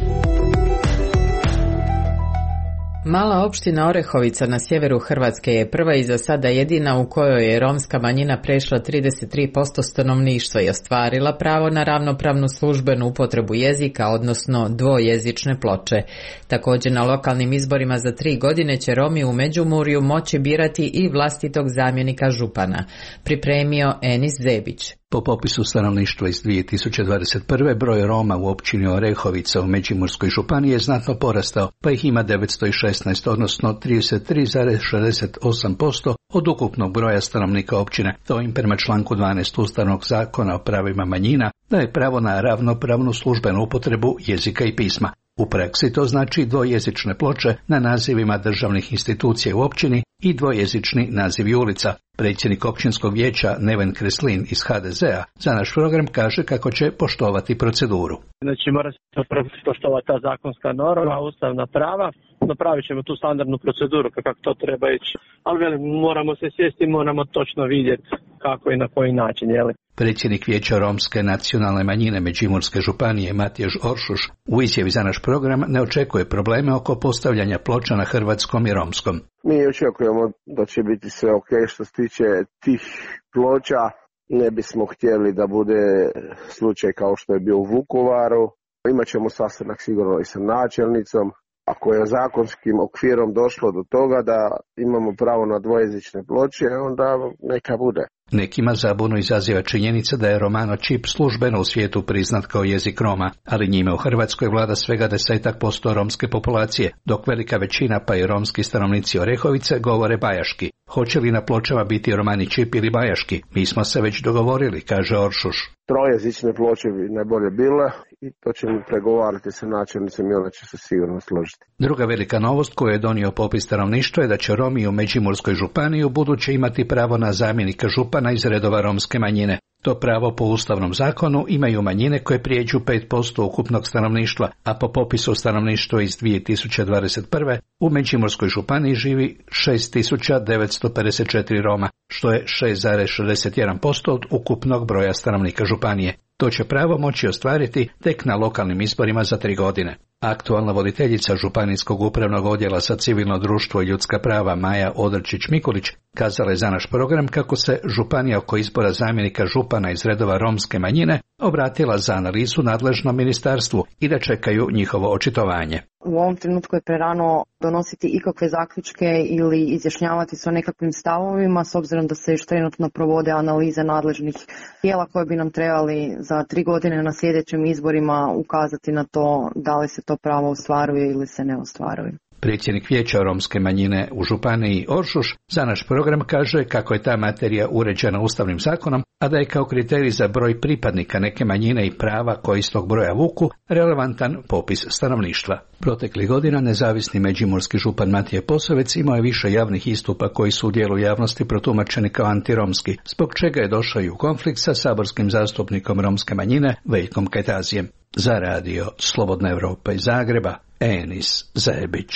Mala opština Orehovica na sjeveru Hrvatske je prva i za sada jedina u kojoj je romska manjina prešla trideset tri posto stanovništva i ostvarila pravo na ravnopravnu službenu upotrebu jezika, odnosno dvojezične ploče. Također na lokalnim izborima za tri godine će Romi u Međimurju moći birati i vlastitog zamjenika župana. Pripremio Enis Zebić. Po popisu stanovništva iz dvije tisuće dvadeset prve. broj Roma u općini Orehovica u Međimurskoj županiji je znatno porastao, pa ih ima devetsto šesnaest, odnosno trideset tri zarez šezdeset osam posto od ukupnog broja stanovnika općine. To im prema članku dvanaest Ustavnog zakona o pravima manjina daje pravo na ravnopravnu službenu upotrebu jezika i pisma. U praksi to znači dvojezične ploče na nazivima državnih institucija u općini i dvojezični nazivi ulica. Predsjednik općinskog vijeća Neven Kreslin iz H D Z-a za naš program kaže kako će poštovati proceduru. Znači mora se poštovati ta zakonska norma, ustavna prava, napravit ćemo tu standardnu proceduru kako to treba ići. Ali velim, moramo se sjesti, moramo točno vidjeti kako i na koji način. Jeli? Predsjednik vijeća romske nacionalne manjine Međimurske županije Matjež Oršuš u izjavi za naš program ne očekuje probleme oko postavljanja ploča na hrvatskom i romskom. Mi očekujemo da će biti sve ok što se tiče tih ploča. Ne bismo htjeli da bude slučaj kao što je bio u Vukovaru. Imaćemo sastanak sigurno i sa načelnicom. Ako je zakonskim okvirom došlo do toga da imamo pravo na dvojezične ploče, onda neka bude. Nekima zabunu izaziva činjenica da je romano čip službeno u svijetu priznat kao jezik Roma, ali njime u Hrvatskoj vlada svega desetak posto romske populacije, dok velika većina pa i romski stanovnici Orehovice govore bajaški. Hoće li na pločama biti romani čip ili bajaški? Mi smo se već dogovorili, kaže Oršuš. Trojezične ploče bi najbolje bile i to ćemo pregovarati sa načelnicom i ona će se sigurno složiti. Druga velika novost koju je donio popis stanovništva je da će Romi u Međimurskoj županiji u buduće imati pravo na zamjenika župana iz redova romske manjine. To pravo po ustavnom zakonu imaju manjine koje prijeđu pet posto ukupnog stanovništva, a po popisu stanovništva iz dvije tisuće dvadeset prve. u Međimurskoj županiji živi šest tisuća devetsto pedeset četiri Roma, što je šest zarez šezdeset jedan posto od ukupnog broja stanovnika županije. To će pravo moći ostvariti tek na lokalnim izborima za tri godine. Aktualna voditeljica Županijskog upravnog odjela za civilno društvo i ljudska prava Maja Odrčić-Mikulić kazala je za naš program kako se županija oko izbora zamjenika župana iz redova romske manjine obratila za analizu nadležnom ministarstvu i da čekaju njihovo očitovanje. U ovom trenutku je prerano donositi ikakve zaključke ili izjašnjavati se o nekakvim stavovima, s obzirom da se još trenutno provode analize nadležnih tijela koje bi nam trebali za tri godine na sljedećim izborima ukazati na to da li se to pravo ostvaruje ili se ne ostvaruje. Predsjednik vijeća romske manjine u županiji Oršuš za naš program kaže kako je ta materija uređena ustavnim zakonom, a da je kao kriterij za broj pripadnika neke manjine i prava koji iz tog broja vuku relevantan popis stanovništva. Proteklih godina nezavisni međimurski župan Matije Posavec imao je više javnih istupa koji su u dijelu javnosti protumačeni kao antiromski, zbog čega je došao i u konflikt sa saborskim zastupnikom romske manjine Veljkom Kajtazijem. Za radio Slobodna Evropa iz Zagreba, Enis Zebić.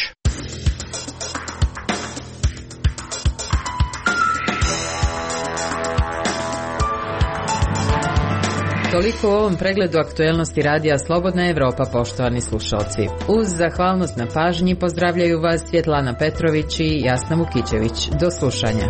Toliko u ovom pregledu aktuelnosti radija Slobodna Evropa, poštovani slušalci. Uz zahvalnost na pažnji pozdravljaju vas Svjetlana Petrović i Jasna Vukićević. Do slušanja.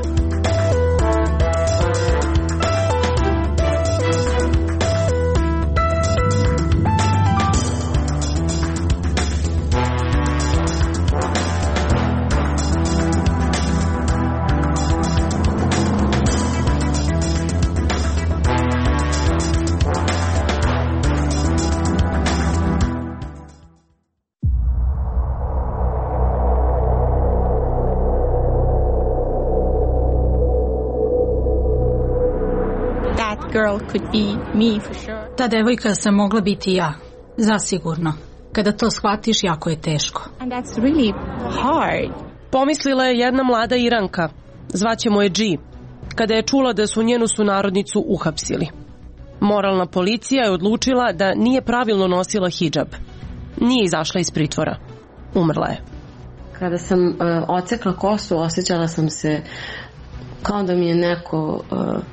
Girl could be me for sure. Ta devojka sam mogla biti ja, zasigurno. Kada to shvatiš, jako je teško. And that's really hard. Pomislila je jedna mlada Iranka, zvaćemo je G, kada je čula da su njenu sunarodnicu uhapsili. Moralna policija je odlučila da nije pravilno nosila hidžab. Nije izašla iz pritvora. Umrla je. Kada sam uh, ocekla kosu, osjećala sam se kao da mi je neko... Uh,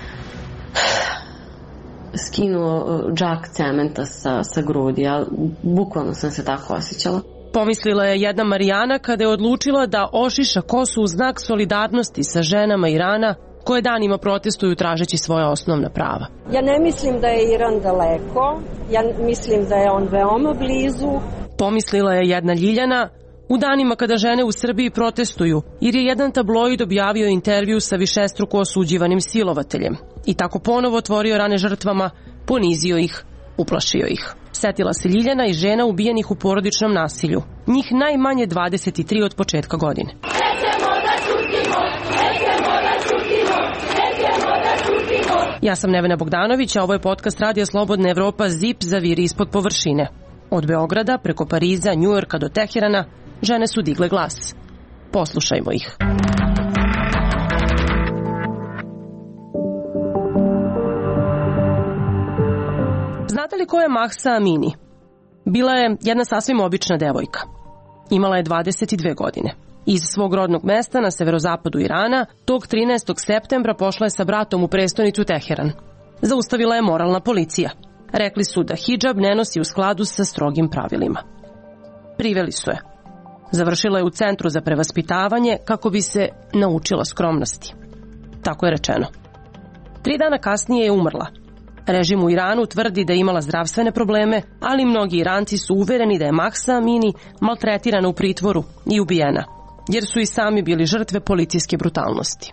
skinuo džak cementa sa, sa grudi, ali bukvalno sam se tako osjećala. Pomislila je jedna Marijana kada je odlučila da ošiša kosu u znak solidarnosti sa ženama Irana koje danima protestuju tražeći svoja osnovna prava. Ja ne mislim da je Iran daleko, ja mislim da je on veoma blizu. Pomislila je jedna Ljiljana u danima kada žene u Srbiji protestuju, jer je jedan tabloid objavio intervju sa višestruko osuđivanim silovateljem i tako ponovo otvorio rane žrtvama, ponizio ih, uplašio ih. Setila se Ljiljana i žena ubijenih u porodičnom nasilju, njih najmanje dvadeset tri od početka godine. Nećemo da ćutimo, nećemo da ćutimo, nećemo da ćutimo. Ja sam Nevena Bogdanović, a ovo je podcast Radija Slobodna Evropa Zip zaviri ispod površine. Od Beograda preko Pariza, Njujorka do Teherana žene su digle glas. Poslušajmo ih. Znate li ko je Mahsa Amini? Bila je jedna sasvim obična devojka. Imala je dvadeset dve godine. Iz svog rodnog mesta na severozapadu Irana, tog trinaestog septembra pošla je sa bratom u prestonicu Teheran. Zaustavila je moralna policija. Rekli su da hidžab ne nosi u skladu sa strogim pravilima. Priveli su je. Završila je u centru za prevaspitavanje kako bi se naučila skromnosti. Tako je rečeno. Tri dana kasnije je umrla. Režim u Iranu tvrdi da je imala zdravstvene probleme, ali mnogi Iranci su uvereni da je Mahsa Amini maltretirana u pritvoru i ubijena, jer su i sami bili žrtve policijske brutalnosti.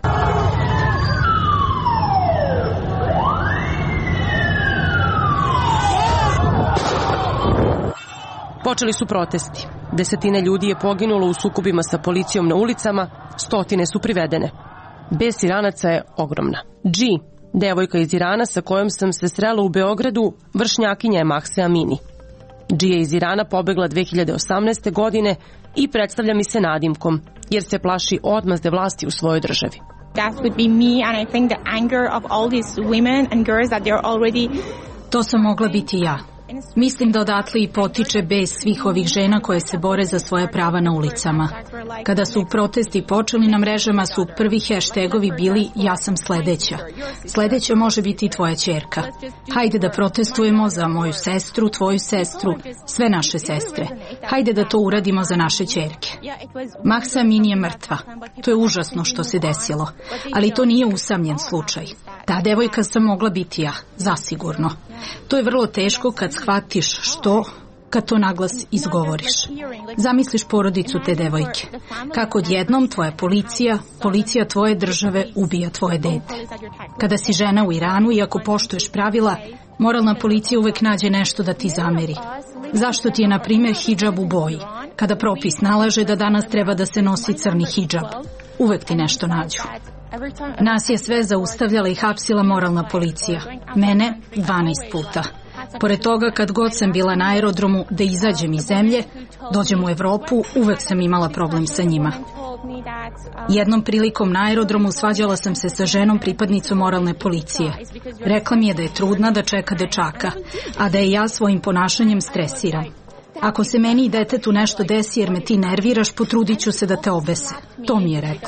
Počeli su protesti. Desetine ljudi je poginulo u sukobima sa policijom na ulicama, stotine su privedene. Bes Iranaca je ogromna. G, devojka iz Irana sa kojom sam se srela u Beogradu, vršnjakinja je Mahse Amini. G je iz Irana pobegla dve hiljade osamnaeste. godine i predstavlja mi se nadimkom, jer se plaši odmazde vlasti u svojoj državi. That would be me, and I think the anger of all these women and girls that they're already... To sam mogla biti ja. Mislim da odatle i potiče bes svih ovih žena koje se bore za svoje prava na ulicama. Kada su protesti počeli na mrežama su prvi hashtagovi bili ja sam sledeća. Sledeća može biti i tvoja ćerka. Hajde da protestujemo za moju sestru, tvoju sestru, sve naše sestre. Hajde da to uradimo za naše ćerke. Mahsa Amini je mrtva. To je užasno što se desilo, ali to nije usamljen slučaj. Ta devojka sam mogla biti ja, zasigurno. To je vrlo teško kad shvatiš što, kad to naglas izgovoriš. Zamisliš porodicu te devojke. Kako odjednom tvoja policija, policija tvoje države ubija tvoje dete. Kada si žena u Iranu i ako poštuješ pravila, moralna policija uvek nađe nešto da ti zameri. Zašto ti je, na primjer, hidžab u boji? Kada propis nalaže da danas treba da se nosi crni hidžab, uvek ti nešto nađu. Nas je sve zaustavljala i hapsila moralna policija. Mene dvanaest puta. Pored toga, kad god sam bila na aerodromu da izađem iz zemlje, dođem u Evropu, uvek sam imala problem sa njima. Jednom prilikom na aerodromu svađala sam se sa ženom pripadnicom moralne policije. Rekla mi je da je trudna, da čeka dečaka, a da je ja svojim ponašanjem stresiram. Ako se meni i detetu nešto desi jer me ti nerviraš, potrudit ću se da te obese. To mi je rekla.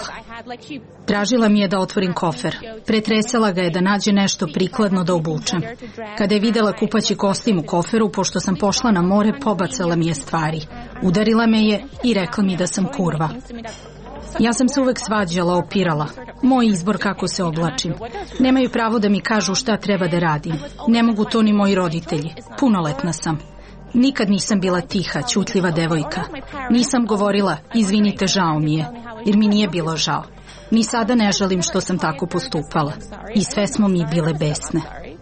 Tražila mi je da otvorim kofer. Pretresala ga je da nađe nešto prikladno da obučem. Kada je videla kupaći kostim u koferu, pošto sam pošla na more, pobacala mi je stvari. Udarila me je i rekla mi da sam kurva. Ja sam se uvek svađala, opirala. Moj izbor kako se oblačim. Nemaju pravo da mi kažu šta treba da radim. Ne mogu to ni moji roditelji. Punoletna sam. Nikad nisam bila tiha, ćutljiva devojka. Nisam govorila, izvinite, žao mi je, jer mi nije bilo žao. Ni sada ne žalim što sam tako postupala. I sve smo mi bile besne.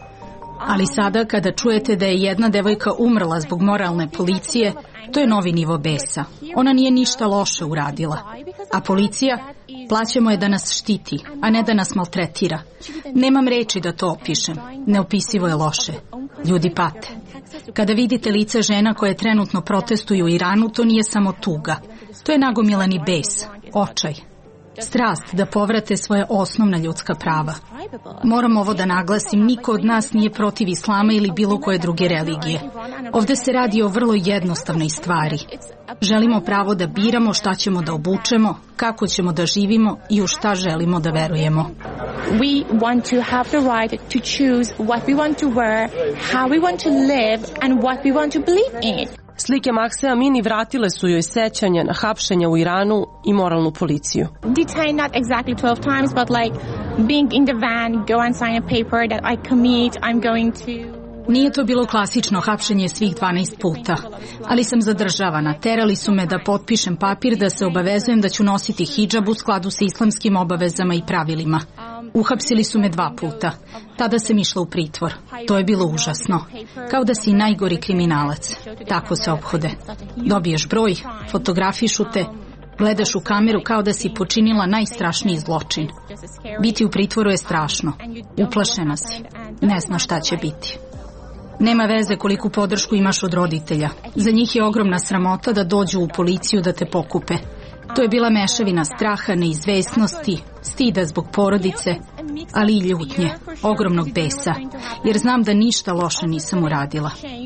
Ali sada, kada čujete da je jedna devojka umrla zbog moralne policije, to je novi nivo besa. Ona nije ništa loše uradila. A policija, plaćamo je da nas štiti, a ne da nas maltretira. Nemam reči da to opišem. Neopisivo je loše. Ljudi pate. Kada vidite lice žena koje trenutno protestuju u Iranu, to nije samo tuga. To je nagomilani bes, očaj. Strast da povrate svoje osnovna ljudska prava. Moram ovo da naglasim, niko od nas nije protiv islama ili bilo koje druge religije. Ovde se radi o vrlo jednostavnoj stvari. Želimo pravo da biramo šta ćemo da obučemo, kako ćemo da živimo i u šta želimo da verujemo. We want to have the right to choose what we want to wear, how we want to live and what we want to believe in. Slike Mahse Amini vratile su joj sećanja na hapšenja u Iranu i moralnu policiju. Detained not exactly twelve times, but like being in the van, go and sign a paper that I commit, I'm going to... Nije to bilo klasično hapšenje svih dvanaest puta, ali sam zadržavana. Terali su me da potpišem papir da se obavezujem da ću nositi hidžab u skladu sa islamskim obavezama i pravilima. Uhapsili su me dva puta. Tada sam išla u pritvor. To je bilo užasno. Kao da si najgori kriminalac. Tako se ophode. Dobiješ broj, fotografišu te, gledaš u kameru kao da si počinila najstrašniji zločin. Biti u pritvoru je strašno. Uplašena si. Ne znaš šta će biti. Nema veze koliku podršku imaš od roditelja. Za njih je ogromna sramota da dođu u policiju da te pokupe. To je bila mešavina straha, neizvesnosti, stida zbog porodice, ali i ljutnje, ogromnog besa, jer znam da ništa loše nisam uradila.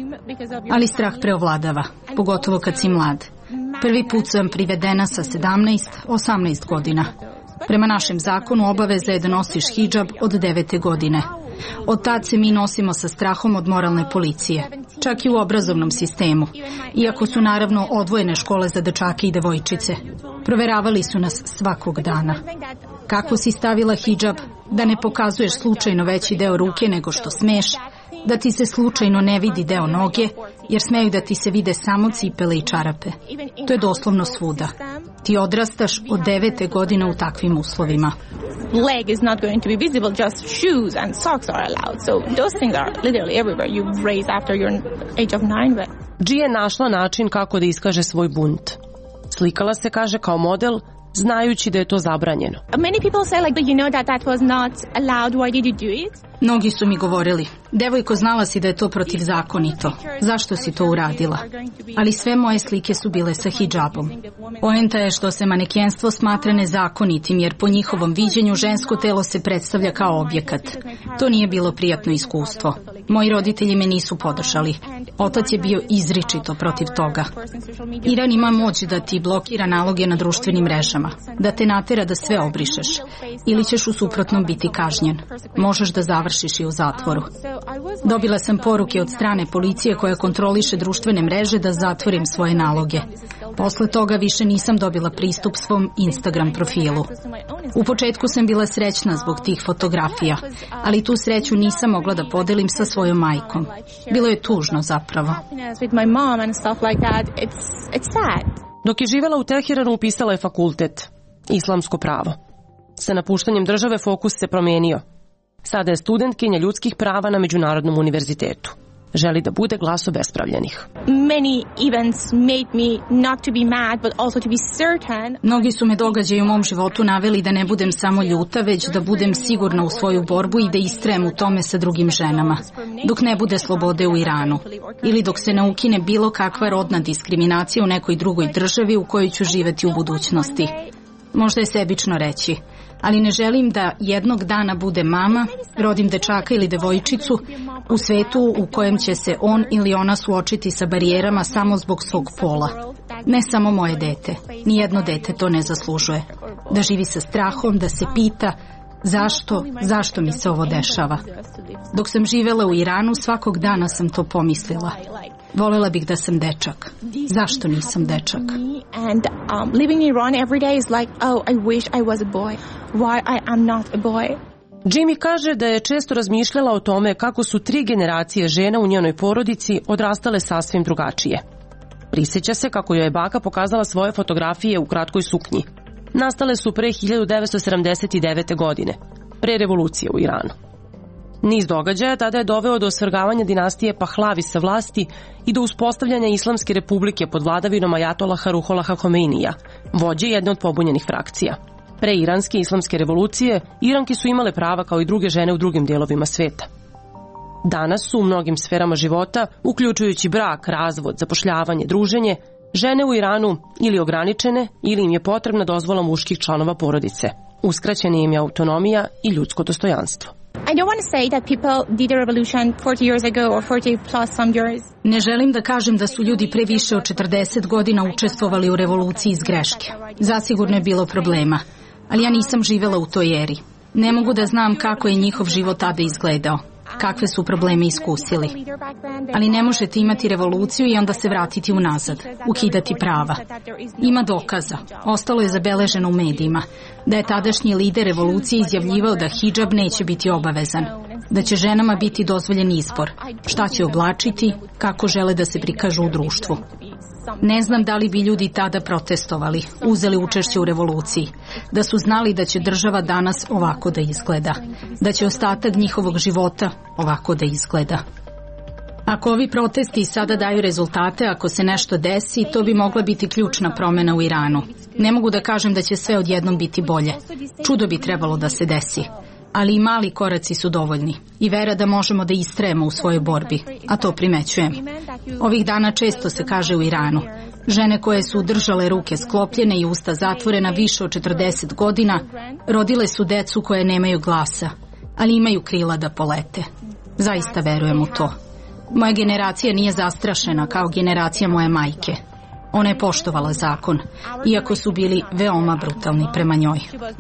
Ali strah preovladava, pogotovo kad si mlad. Prvi put sam privedena sa sedamnaest, osamnaest godina. Prema našem zakonu obaveza je da nosiš hidžab od devete godine. Od tad se mi nosimo sa strahom od moralne policije, čak i u obrazovnom sistemu, iako su naravno odvojene škole za dečake i devojčice. Proveravali su nas svakog dana. Kako si stavila hidžab, da ne pokazuješ slučajno veći deo ruke nego što smeš, da ti se slučajno ne vidi deo noge, jer smeju da ti se vide samo cipele i čarape. To je doslovno svuda. Ti odrastaš od devete godine u takvim uslovima. Leg is not going to be visible, just shoes and socks are allowed. So those things are literally everywhere. You raise after your age of nine. But... G je našla način kako da iskaže svoj bunt. Slikala se, kaže, kao model, znajući da je to zabranjeno. Many people say like, but you know that that was not allowed, why did you do it? Mnogi su mi govorili, devojko, znala si da je to protivzakonito. Zašto si to uradila? Ali sve moje slike su bile sa hidžabom. Poenta je što se manekenstvo smatra nezakonitim, jer po njihovom viđenju žensko telo se predstavlja kao objekat. To nije bilo prijatno iskustvo. Moji roditelji me nisu podržali. Otac je bio izričito protiv toga. Iran ima moć da ti blokira naloge na društvenim mrežama, da te natera da sve obrišeš, ili ćeš u suprotnom biti kažnjen. Možeš da završiš i u zatvoru. Dobila sam poruke od strane policije koja kontroliše društvene mreže da zatvorim svoje naloge. Posle toga više nisam dobila pristup svom Instagram profilu. U početku sam bila srećna zbog tih fotografija, ali tu sreću nisam mogla da podelim sa svojom majkom. Bilo je tužno zapravo. Dok je živela u Teheranu, upisala je fakultet, islamsko pravo. Sa napuštanjem države fokus se promenio. Sada je studentkinja ljudskih prava na Međunarodnom univerzitetu. Želi da bude glas obespravljenih. Many events made me not to be mad, but also to be certain. Mnogi su me događaji u mom životu naveli da ne budem samo ljuta, već da budem sigurna u svoju borbu i da istrajem u tome sa drugim ženama. Dok ne bude slobode u Iranu. Ili dok se ne ukine bilo kakva rodna diskriminacija u nekoj drugoj državi u kojoj ću živeti u budućnosti. Možda je sebično reći, ali ne želim da jednog dana bude mama, rodim dečaka ili devojčicu u svetu u kojem će se on ili ona suočiti sa barijerama samo zbog svog pola. Ne samo moje dete, nijedno dete to ne zaslužuje. da živi sa strahom, da se pita zašto, zašto mi se ovo dešava. Dok sam živela u Iranu, svakog dana sam to pomislila. Volela bih da sam dečak. Zašto nisam dečak? And um, living in Iran every day is like, oh, I wish I was a boy. Why I am not a boy? Jamie kaže da je često razmišljala o tome kako su tri generacije žena u njenoj porodici odrastale sasvim drugačije. Prisjeća se kako joj je baka pokazala svoje fotografije u kratkoj suknji. Nastale su pre hiljadu devetsto sedamdeset devete. godine, pre revolucije u Iranu. Niz događaja tada je doveo do osvrgavanja dinastije Pahlavi sa vlasti i do uspostavljanja Islamske republike pod vladavinom ajatolaha Ruholaha Homeinija, vođe jedne od pobunjenih frakcija. Pre iranske islamske revolucije, Iranke su imale prava kao i druge žene u drugim dijelovima sveta. Danas su u mnogim sferama života, uključujući brak, razvod, zapošljavanje, druženje, žene u Iranu ili ograničene ili im je potrebna dozvola muških članova porodice. Uskraćena im je autonomija i ljudsko dostojanstvo. I don't want to say that people did a revolution forty years ago or forty plus some years. Ne želim da kažem da su ljudi pre više od četrdeset godina učestvovali u revoluciji iz greške. Zasigurno je bilo problema, ali ja nisam živela u toj eri. Ne mogu da znam kako je njihov život tada izgledao, kakve su probleme iskusili. Ali ne možete imati revoluciju i onda se vratiti unazad, ukidati prava. Ima dokaza, ostalo je zabeleženo u medijima, da je tadašnji lider revolucije izjavljivao da hidžab neće biti obavezan, da će ženama biti dozvoljen izbor, šta će oblačiti, kako žele da se prikažu u društvu. Ne znam da li bi ljudi tada protestovali, uzeli učešće u revoluciji, da su znali da će država danas ovako da izgleda, da će ostatak njihovog života ovako da izgleda. Ako ovi protesti sada daju rezultate, ako se nešto desi, to bi mogla biti ključna promjena u Iranu. Ne mogu da kažem da će sve odjednom biti bolje. Čudo bi trebalo da se desi. Ali i mali koraci su dovoljni i vera da možemo da istrajemo u svojoj borbi, a to primećujem. Ovih dana često se kaže u Iranu, žene koje su držale ruke sklopljene i usta zatvorena više od četrdeset godina, rodile su decu koje nemaju glasa, ali imaju krila da polete. Zaista verujem u to. Moja generacija nije zastrašena kao generacija moje majke. Ona je poštovala zakon, iako su bili veoma brutalni prema njoj.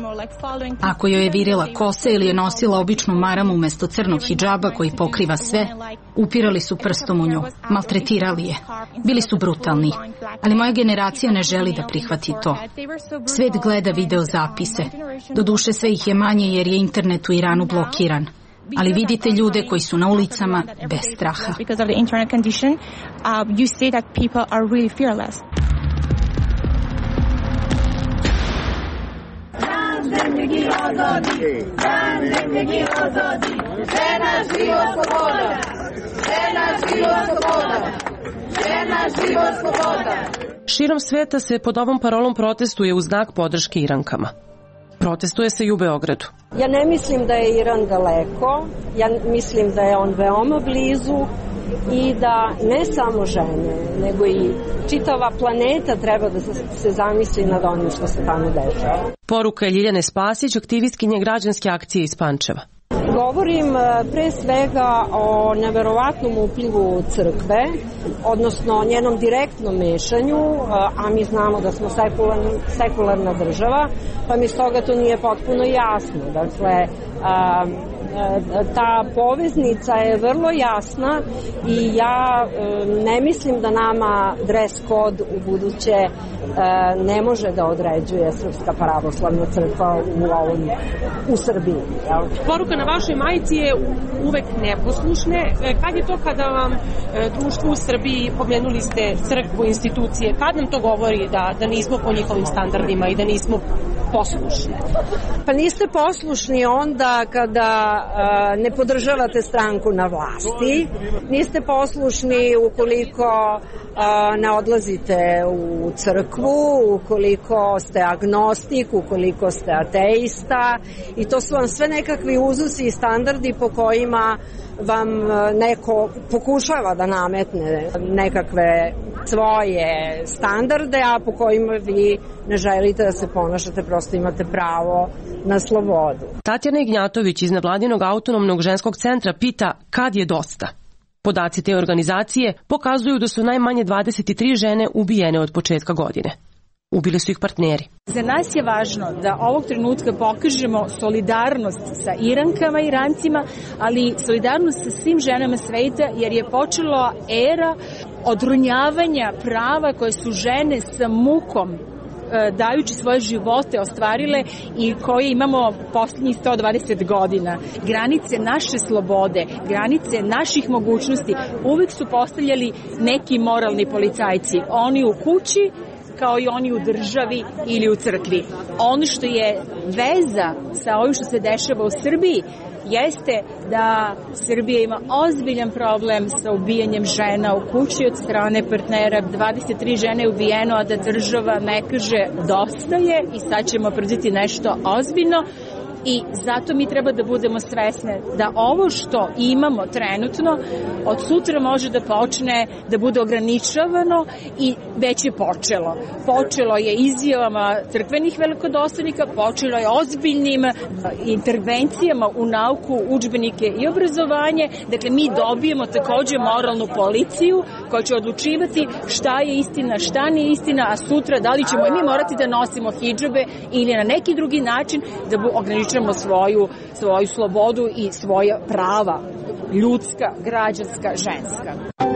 Ako joj je virila kose ili je nosila običnu maramu umjesto crnog hidžaba koji pokriva sve, upirali su prstom u nju, maltretirali je. Bili su brutalni, ali moja generacija ne želi da prihvati to. Svet gleda video zapise. Doduše sve ih je manje jer je internet u Iranu blokiran. Ali vidite ljude koji su na ulicama bez straha. Because of the internet condition, uh, you see that people are really fearless. Zindagi azadi, zindagi azadi, žena život sloboda, žena život sloboda, žena život sloboda. Širom sveta se pod ovom parolom protestuje u znak podrške Irankama. Protestuje se i u Beogradu. Ja ne mislim da je Iran daleko, ja mislim da je on veoma blizu i da ne samo žene, nego i čitava planeta treba da se zamisli nad onim što se tamo dešava. Poruka je Ljiljane Spasić, aktivistkinje građanske akcije iz Pančeva. Govorim pre svega o neverovatnom uplivu crkve, odnosno njenom direktnom mešanju, a mi znamo da smo sekularna, sekularna država, pa mi stoga to nije potpuno jasno. Dakle, ta poveznica je vrlo jasna i ja ne mislim da nama dress code u buduće ne može da određuje Srpska pravoslavna crkva u ovom u Srbiji. Jel? Poruka na vašoj majici je uvek neposlušne. Kad je to kada vam društvo u Srbiji, pomenuli ste crkvu, institucije, kad nam to govori da, da nismo po njihovim standardima i da nismo poslušni? Pa niste poslušni onda kada uh, ne podržavate stranku na vlasti, niste poslušni ukoliko uh, ne odlazite u crkvu, ukoliko ste agnostik, ukoliko ste ateista, i to su vam sve nekakvi uzusi i standardi po kojima vam neko pokušava da nametne nekakve svoje standarde, a po kojima vi ne želite da se ponašate, prosto imate pravo na slobodu. Tatjana Ignjatović iz nevladinog autonomnog ženskog centra pita kad je dosta. Podaci te organizacije pokazuju da su najmanje dvadeset tri žene ubijene od početka godine. Ubili su ih partneri. Za nas je važno da ovog trenutka pokažemo solidarnost sa Irankama i Irancima, ali solidarnost sa svim ženama sveta, jer je počela era odrunjavanja prava koje su žene sa mukom dajući svoje živote ostvarile i koje imamo posljednjih sto dvadeset godina. Granice naše slobode, granice naših mogućnosti uvek su postavljali neki moralni policajci. Oni u kući, kao i oni u državi ili u crkvi. Ono što je veza sa ovim što se dešava u Srbiji jeste da Srbija ima ozbiljan problem sa ubijanjem žena u kući od strane partnera. dvadeset tri žene je ubijeno, a da država ne kaže dosta je i sad ćemo preduzeti nešto ozbiljno. I zato mi treba da budemo svesne da ovo što imamo trenutno od sutra može da počne da bude ograničavano i već je počelo. Počelo je izjavama crkvenih velikodostojnika, počelo je ozbiljnim intervencijama u nauku, udžbenike i obrazovanje. Dakle, mi dobijemo takođe moralnu policiju koja će odlučivati šta je istina, šta nije istina, a sutra da li ćemo i mi morati da nosimo hidžabe ili na neki drugi način da ograničavamo svoju, svoju slobodu i svoja prava, ljudska, građanska, ženska.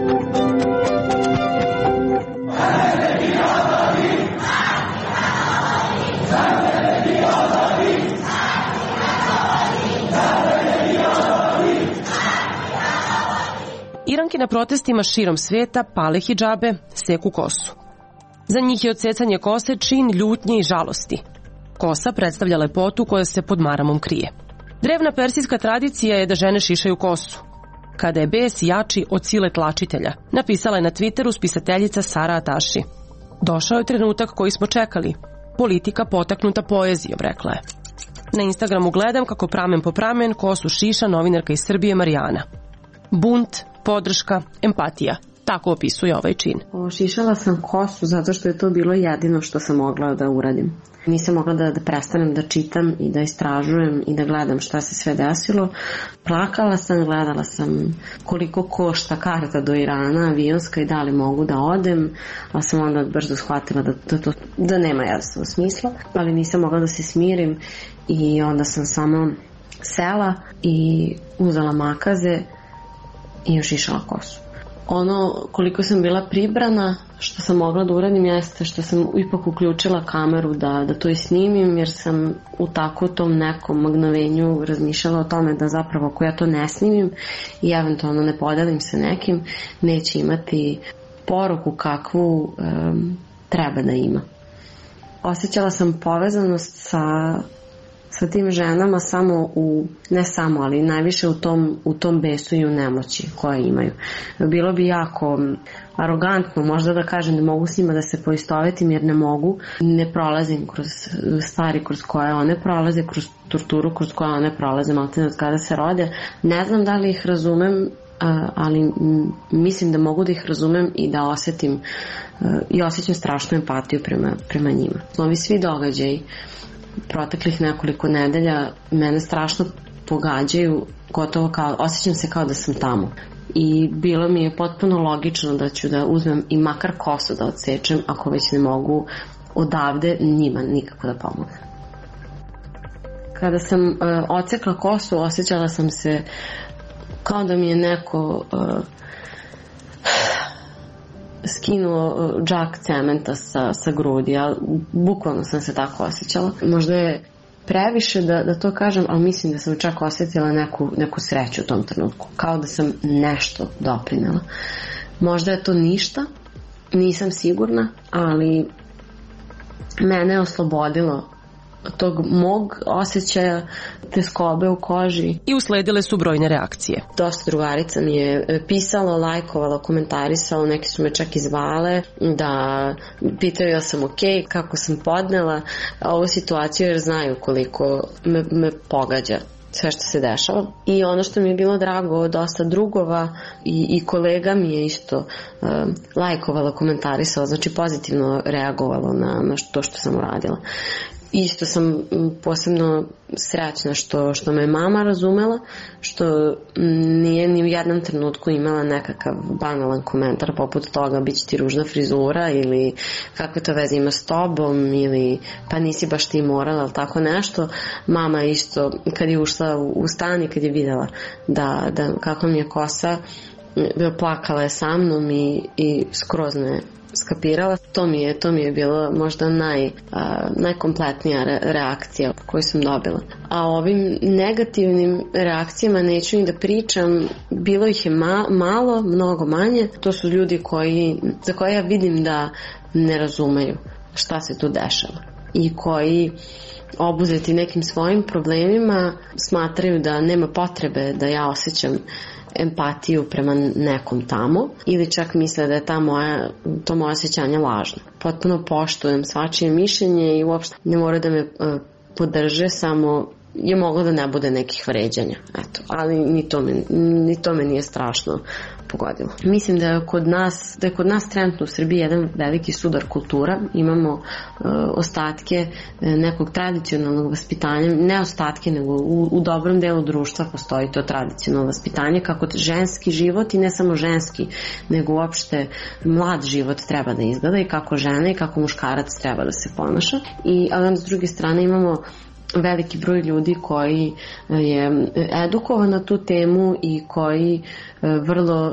Iranke na protestima širom sveta pale hidžabe, seku kosu. Za njih je odsecanje kose čin ljutnje i žalosti. Kosa predstavlja lepotu koja se pod maramom krije. Drevna persijska tradicija je da žene šišaju kosu. Kada je bes jači od sile tlačitelja, napisala je na Twitteru spisateljica Sara Ataši. Došao je trenutak koji smo čekali. Politika potaknuta poezijom, rekla je. Na Instagramu gledam kako pramen po pramen kosu šiša novinarka iz Srbije Marijana. Bunt, podrška, empatija. Tako opisuje ovaj čin. Šišala sam kosu zato što je to bilo jedino što sam mogla da uradim. Nisam mogla da, da prestanem da čitam i da istražujem i da gledam šta se sve desilo. Plakala sam, gledala sam koliko košta karta do Irana, avionska i da li mogu da odem, ali sam onda brzo shvatila da, da, to, da nema jasno smisla, ali nisam mogla da se smirim i onda sam samo sela i uzela makaze i još išala kosu. Ono koliko sam bila pribrana, što sam mogla da uradim jeste što sam ipak uključila kameru da, da to i snimim, jer sam u tako tom nekom magnovenju razmišljala o tome da zapravo ako ja to ne snimim i eventualno ne podelim sa nekim, neće imati poruku kakvu um, treba da ima. Osjećala sam povezanost sa sa tim ženama samo u, ne samo, ali najviše u tom, u tom besu i u nemoći koje imaju. Bilo bi jako arogantno možda da kažem da mogu s njima da se poistovetim jer ne mogu. Ne prolazim kroz stvari kroz koje one prolaze, kroz torturu kroz koje one prolaze, maltene od kada se rode. Ne znam da li ih razumem, ali mislim da mogu da ih razumem i da osetim i osjećam strašnu empatiju prema, prema njima. Ovi svi događaji proteklih nekoliko nedelja mene strašno pogađaju, gotovo kao, osjećam se kao da sam tamo. I bilo mi je potpuno logično da ću da uzmem i makar kosu da odsečem, ako već ne mogu odavde njima nikako da pomognem. Kada sam uh, odsekla kosu, osjećala sam se kao da mi je neko uh, skinuo džak cementa sa, sa grudi, ali bukvalno sam se tako osjećala. Možda je previše da, da to kažem, ali mislim da sam čak osjetila neku, neku sreću u tom trenutku. Kao da sam nešto doprinela. Možda je to ništa, nisam sigurna, ali mene je oslobodilo tog mog osjećaja teskobe u koži. I usledile su brojne reakcije. Dosta drugarica mi je pisalo, lajkovalo, komentarisalo, neki su me čak izvale da pitaju ja sam ok, kako sam podnela ovu situaciju jer znaju koliko me, me pogađa sve što se dešava. I ono što mi je bilo drago, dosta drugova i, i kolega mi je isto uh, lajkovalo, komentarisalo, znači pozitivno reagovalo na, na to što sam uradila. isto sam posebno srećna što, što me mama razumela, što nije ni u jednom trenutku imala nekakav banalan komentar poput toga bit će ti ružna frizura ili kakve to veze ima s tobom ili pa nisi baš ti morala ili tako nešto. Mama isto kad je ušla u stan i kad je videla da, da kako mi je kosa, plakala je sa mnom i, i skroz me skapirala. To mi je, to mi je bila možda naj, a, najkompletnija re, reakcija koju sam dobila. A ovim negativnim reakcijama neću ni da pričam, bilo ih je ma, malo, mnogo manje. To su ljudi koji, za koje ja vidim da ne razumeju šta se tu dešava i koji obuzeti nekim svojim problemima smatraju da nema potrebe da ja osjećam empatiju prema nekom tamo ili čak misle da je ta moja, to moje osjećanje lažno. Potpuno poštujem svačije mišljenje i uopšte ne mora da me uh, podrže, samo je moglo da ne bude nekih vređanja. Eto, ali ni to me, ni to me nije strašno pogodilo. Mislim da je kod nas, da je kod nas trenutno u Srbiji jedan veliki sudar kultura. Imamo uh, ostatke uh, nekog tradicionalnog vaspitanja, ne ostatke, nego u, u dobrom delu društva postoji to tradicionalno vaspitanje, kako ženski život i ne samo ženski, nego uopšte mlad život treba da izgleda i kako žena i kako muškarac treba da se ponaša. I, ali s druge strane imamo veliki broj ljudi koji je edukovan na tu temu i koji vrlo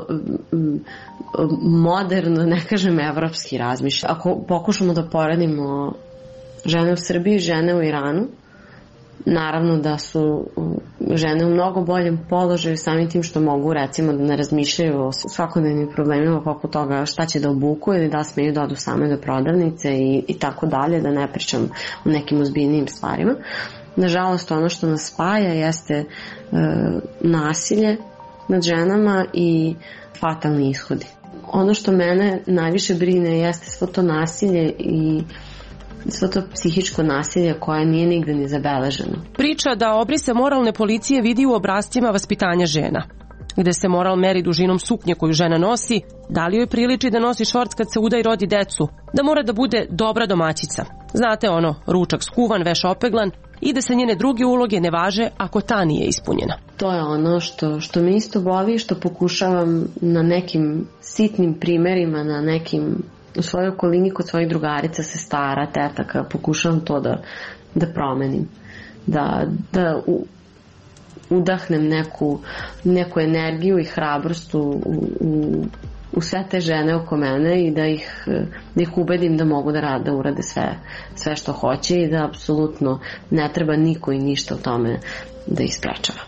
moderno, ne kažem evropski razmišlja. Ako pokušamo da poredimo žene u Srbiji i žene u Iranu, naravno da su žene u mnogo boljem položaju samim tim što mogu recimo da ne razmišljaju o svakodnevnim problemima poput toga šta će da obuku ili da smeju da odu same do prodavnice i, i tako dalje, da ne pričam o nekim ozbiljnijim stvarima. Nažalost, ono što nas spaja jeste e, nasilje nad ženama i fatalni ishodi. Ono što mene najviše brine jeste svo to nasilje i svo to psihičko nasilje koje nije nigde ni zabeleženo. Priča da obrise moralne policije vidi u obrascima vaspitanja žena, gde se moral meri dužinom suknje koju žena nosi, da li joj priliči da nosi šorc kad se uda i rodi decu, da mora da bude dobra domaćica. Znate ono, ručak skuvan, veš opeglan i da se njene druge uloge ne važe ako ta nije ispunjena. To je ono što, što me isto boli, što pokušavam na nekim sitnim primerima, na nekim u svojoj okolini kod svojih drugarica, sestara, tetaka, pokušavam to da, da promenim. Da, da u, udahnem neku, neku energiju i hrabrost u, u, u sve te žene oko mene i da ih, da ih ubedim da mogu da rade, da urade sve, sve što hoće i da apsolutno ne treba niko i ništa o tome da ih sprečava.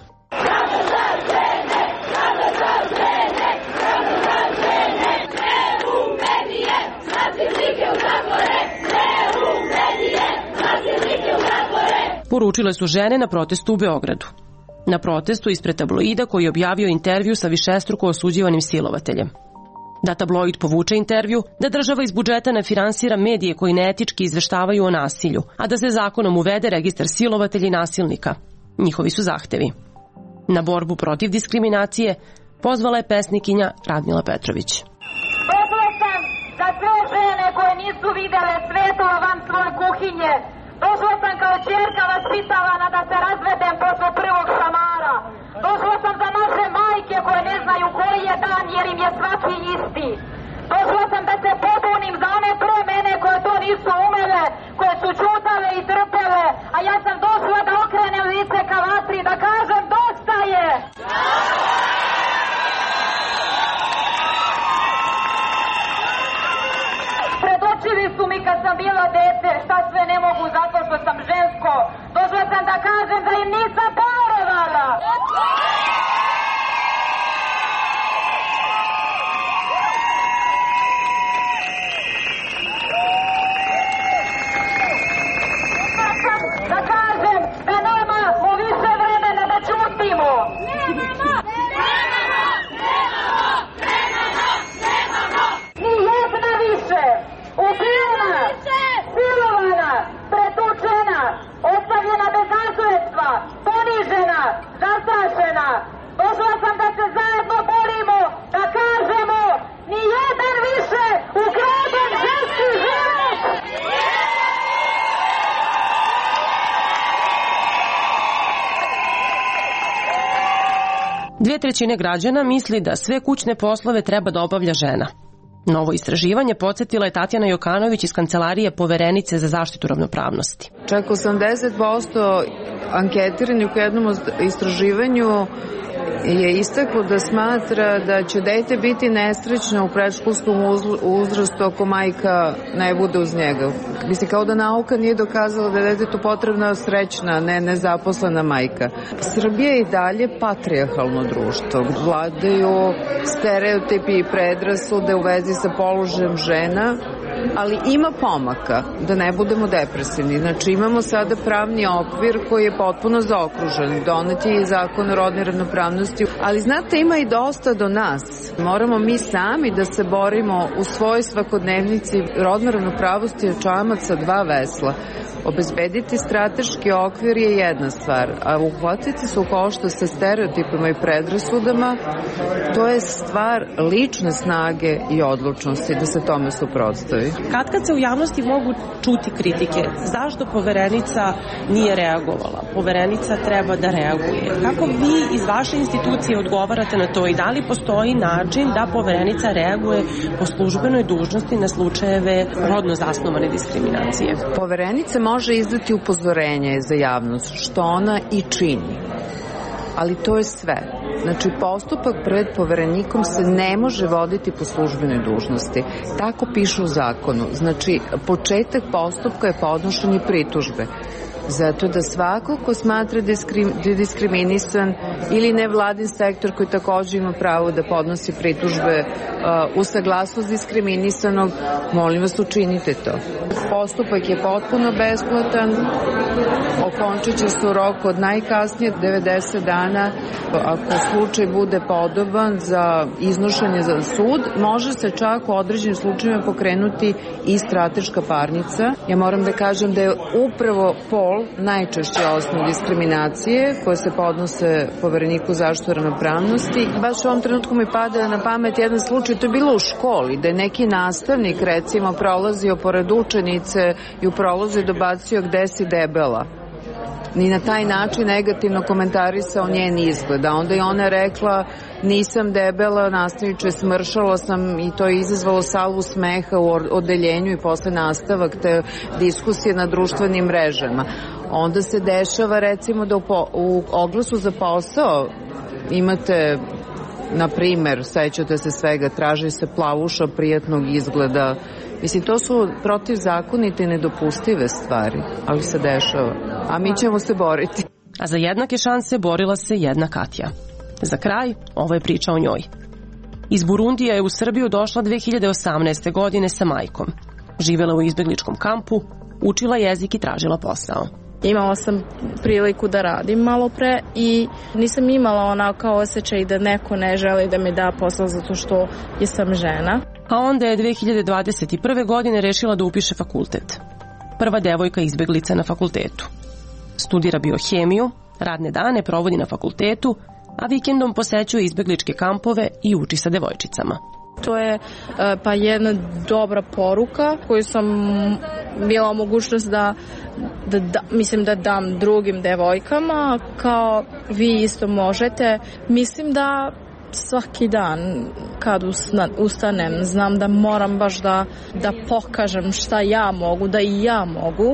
Poručile su žene na protestu u Beogradu. Na protestu ispred tabloida koji je objavio intervju sa višestruko osuđivanim silovateljem. Da tabloid povuče intervju, da država iz budžeta ne finansira medije koji neetički izveštavaju o nasilju, a da se zakonom uvede registar silovatelja i nasilnika. Njihovi su zahtevi. Na borbu protiv diskriminacije pozvala je pesnikinja Radmila Petrović. Došla sam za sve žene koje nisu videle svetlo van svoje kuhinje. Došla sam kao ćerka vaspitavana da se razvedem posle prvog šamara. Došla sam za naše majke koje ne znaju koji je dan jer im je svaki isti. Došla sam da se pobunim za one promene koje to nisu umele, koje su čutale i trpele, a ja sam došla da okrenem lice ka vatri, da kažem dosta je! Predočili su mi kad sam bila dete šta sve ne mogu zato što sam žensko. Došla sam da kažem da im nisam poverovala. Da kažem da nemamo više vremena da ćutimo. Nemamo! Nemamo! Nemamo! Nemamo! Nemamo! Ni jedna više! Ubijena, silovana, pretučena, ostavljena bez nasledstva, ponižena, zastrašena, Dve trećine građana misli da sve kućne poslove treba da obavlja žena. Novo istraživanje podsjetila je Tatjana Jokanović iz Kancelarije Poverenice za zaštitu ravnopravnosti. Čak osamdeset posto anketiranih u jednom istraživanju je istaklo da smatra da će dete biti nesrećno u predškolskom uzrastu ako majka ne bude uz njega. Mislim, kao da nauka nije dokazala da je detetu potrebna srećna, ne nezaposlena majka. Srbija je i dalje patrijarhalno društvo. Vladaju stereotipi i predrasude u vezi sa položajem žena, ali ima pomaka, da ne budemo depresivni. Znači, imamo sada pravni okvir koji je potpuno zaokružen. Donet je i zakon o rodnoj ravnopravnosti, ali znate, ima i dosta do nas. Moramo mi sami da se borimo u svojoj svakodnevnici. Rodna ravnopravnost je čamac sa dva vesla. Obezbediti strateški okvir je jedna stvar, a uhvatiti se u koštac sa stereotipima i predrasudama, to je stvar lične snage i odlučnosti da se tome suprotstavi. Kad kad se u javnosti mogu čuti kritike, zašto Poverenica nije reagovala? Poverenica treba da reaguje. Kako vi iz vaše institucije odgovarate na to i da li postoji način da Poverenica reaguje po službenoj dužnosti na slučajeve rodno zasnovane diskriminacije? Poverenica može izdati upozorenje za javnost, što ona i čini. Ali to je sve. Znači, postupak pred Poverenikom se ne može voditi po službenoj dužnosti. Tako piše u zakonu. Znači, početak postupka je podnošenje pritužbe. Zato da svako ko smatra da je diskriminisan ili nevladin sektor koji takođe ima pravo da podnosi pritužbe uh, u saglasnost diskriminisanog, molim vas, učinite to. Postupak je potpuno besplatan, okončit će se u roku od najkasnije devedeset dana. Ako slučaj bude podoban za iznošenje za sud, može se čak u određenim slučajima pokrenuti i strateška parnica. Ja moram da kažem da je upravo pol najčešće osnov diskriminacije koje se podnose Povereniku zaštitu ravnopravnosti. Baš u ovom trenutku mi pada na pamet jedan slučaj, to je bilo u školi, da je neki nastavnik recimo prolazio pored učenice i u prolazu dobacio gde si debela. Ni na taj način negativno komentarisao njen izgled. A onda je ona rekla nisam debela, nastavniče, smršala sam i to je izazvalo salvu smeha u odeljenju i posle nastavak te diskusije na društvenim mrežama. Onda se dešava recimo da u, po, u oglasu za posao imate, na primer, sećate se svega, traži se plavuša prijatnog izgleda. Mislim, to su protivzakonite i nedopustive stvari, ali se dešava. A mi ćemo se boriti. A za jednake šanse borila se jedna Katja. Za kraj, ovo je priča o njoj. Iz Burundija je u Srbiju došla dve hiljade osamnaeste. godine sa majkom. Živela u izbegličkom kampu, učila jezik i tražila posao. Imala sam priliku da radim malo pre i nisam imala onako osjećaj da neko ne želi da mi da posao zato što je sam žena. A onda je dve hiljade dvadeset prve. godine rešila da upiše fakultet. Prva devojka izbeglica na fakultetu. Studira biohemiju, radne dane provodi na fakultetu, a vikendom posećuje izbegličke kampove i uči sa devojčicama. To je pa jedna dobra poruka koju sam bila mogućnost da, da, da mislim da dam drugim devojkama, kao vi isto možete. Mislim da svaki dan kad ustanem znam da moram baš da, da pokažem šta ja mogu, da i ja mogu.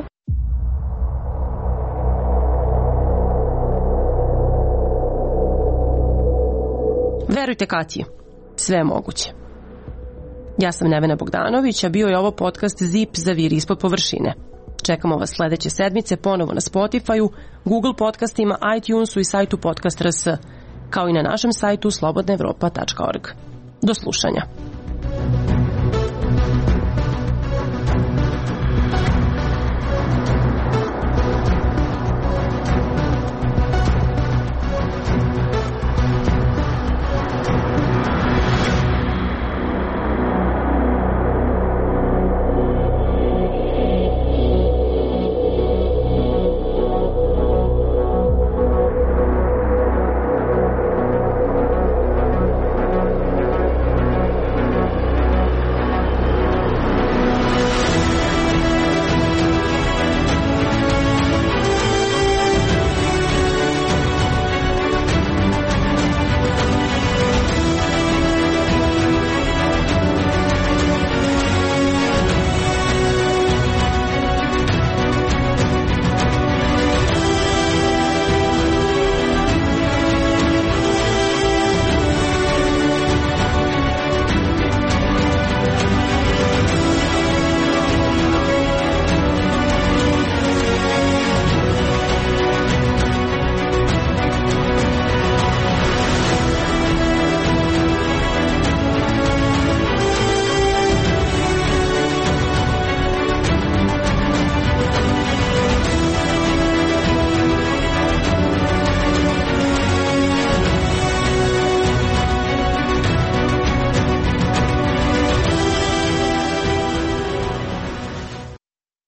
Verujte Katji, sve je moguće. Ja sam Nevena Bogdanović, a bio je ovo podcast Zip za vir ispod površine. Čekamo vas sledeće sedmice ponovo na Spotify-u, Google podcastima, iTunesu i sajtu Podcast R S, kao i na našem sajtu slobodna evropa tačka org. Do slušanja.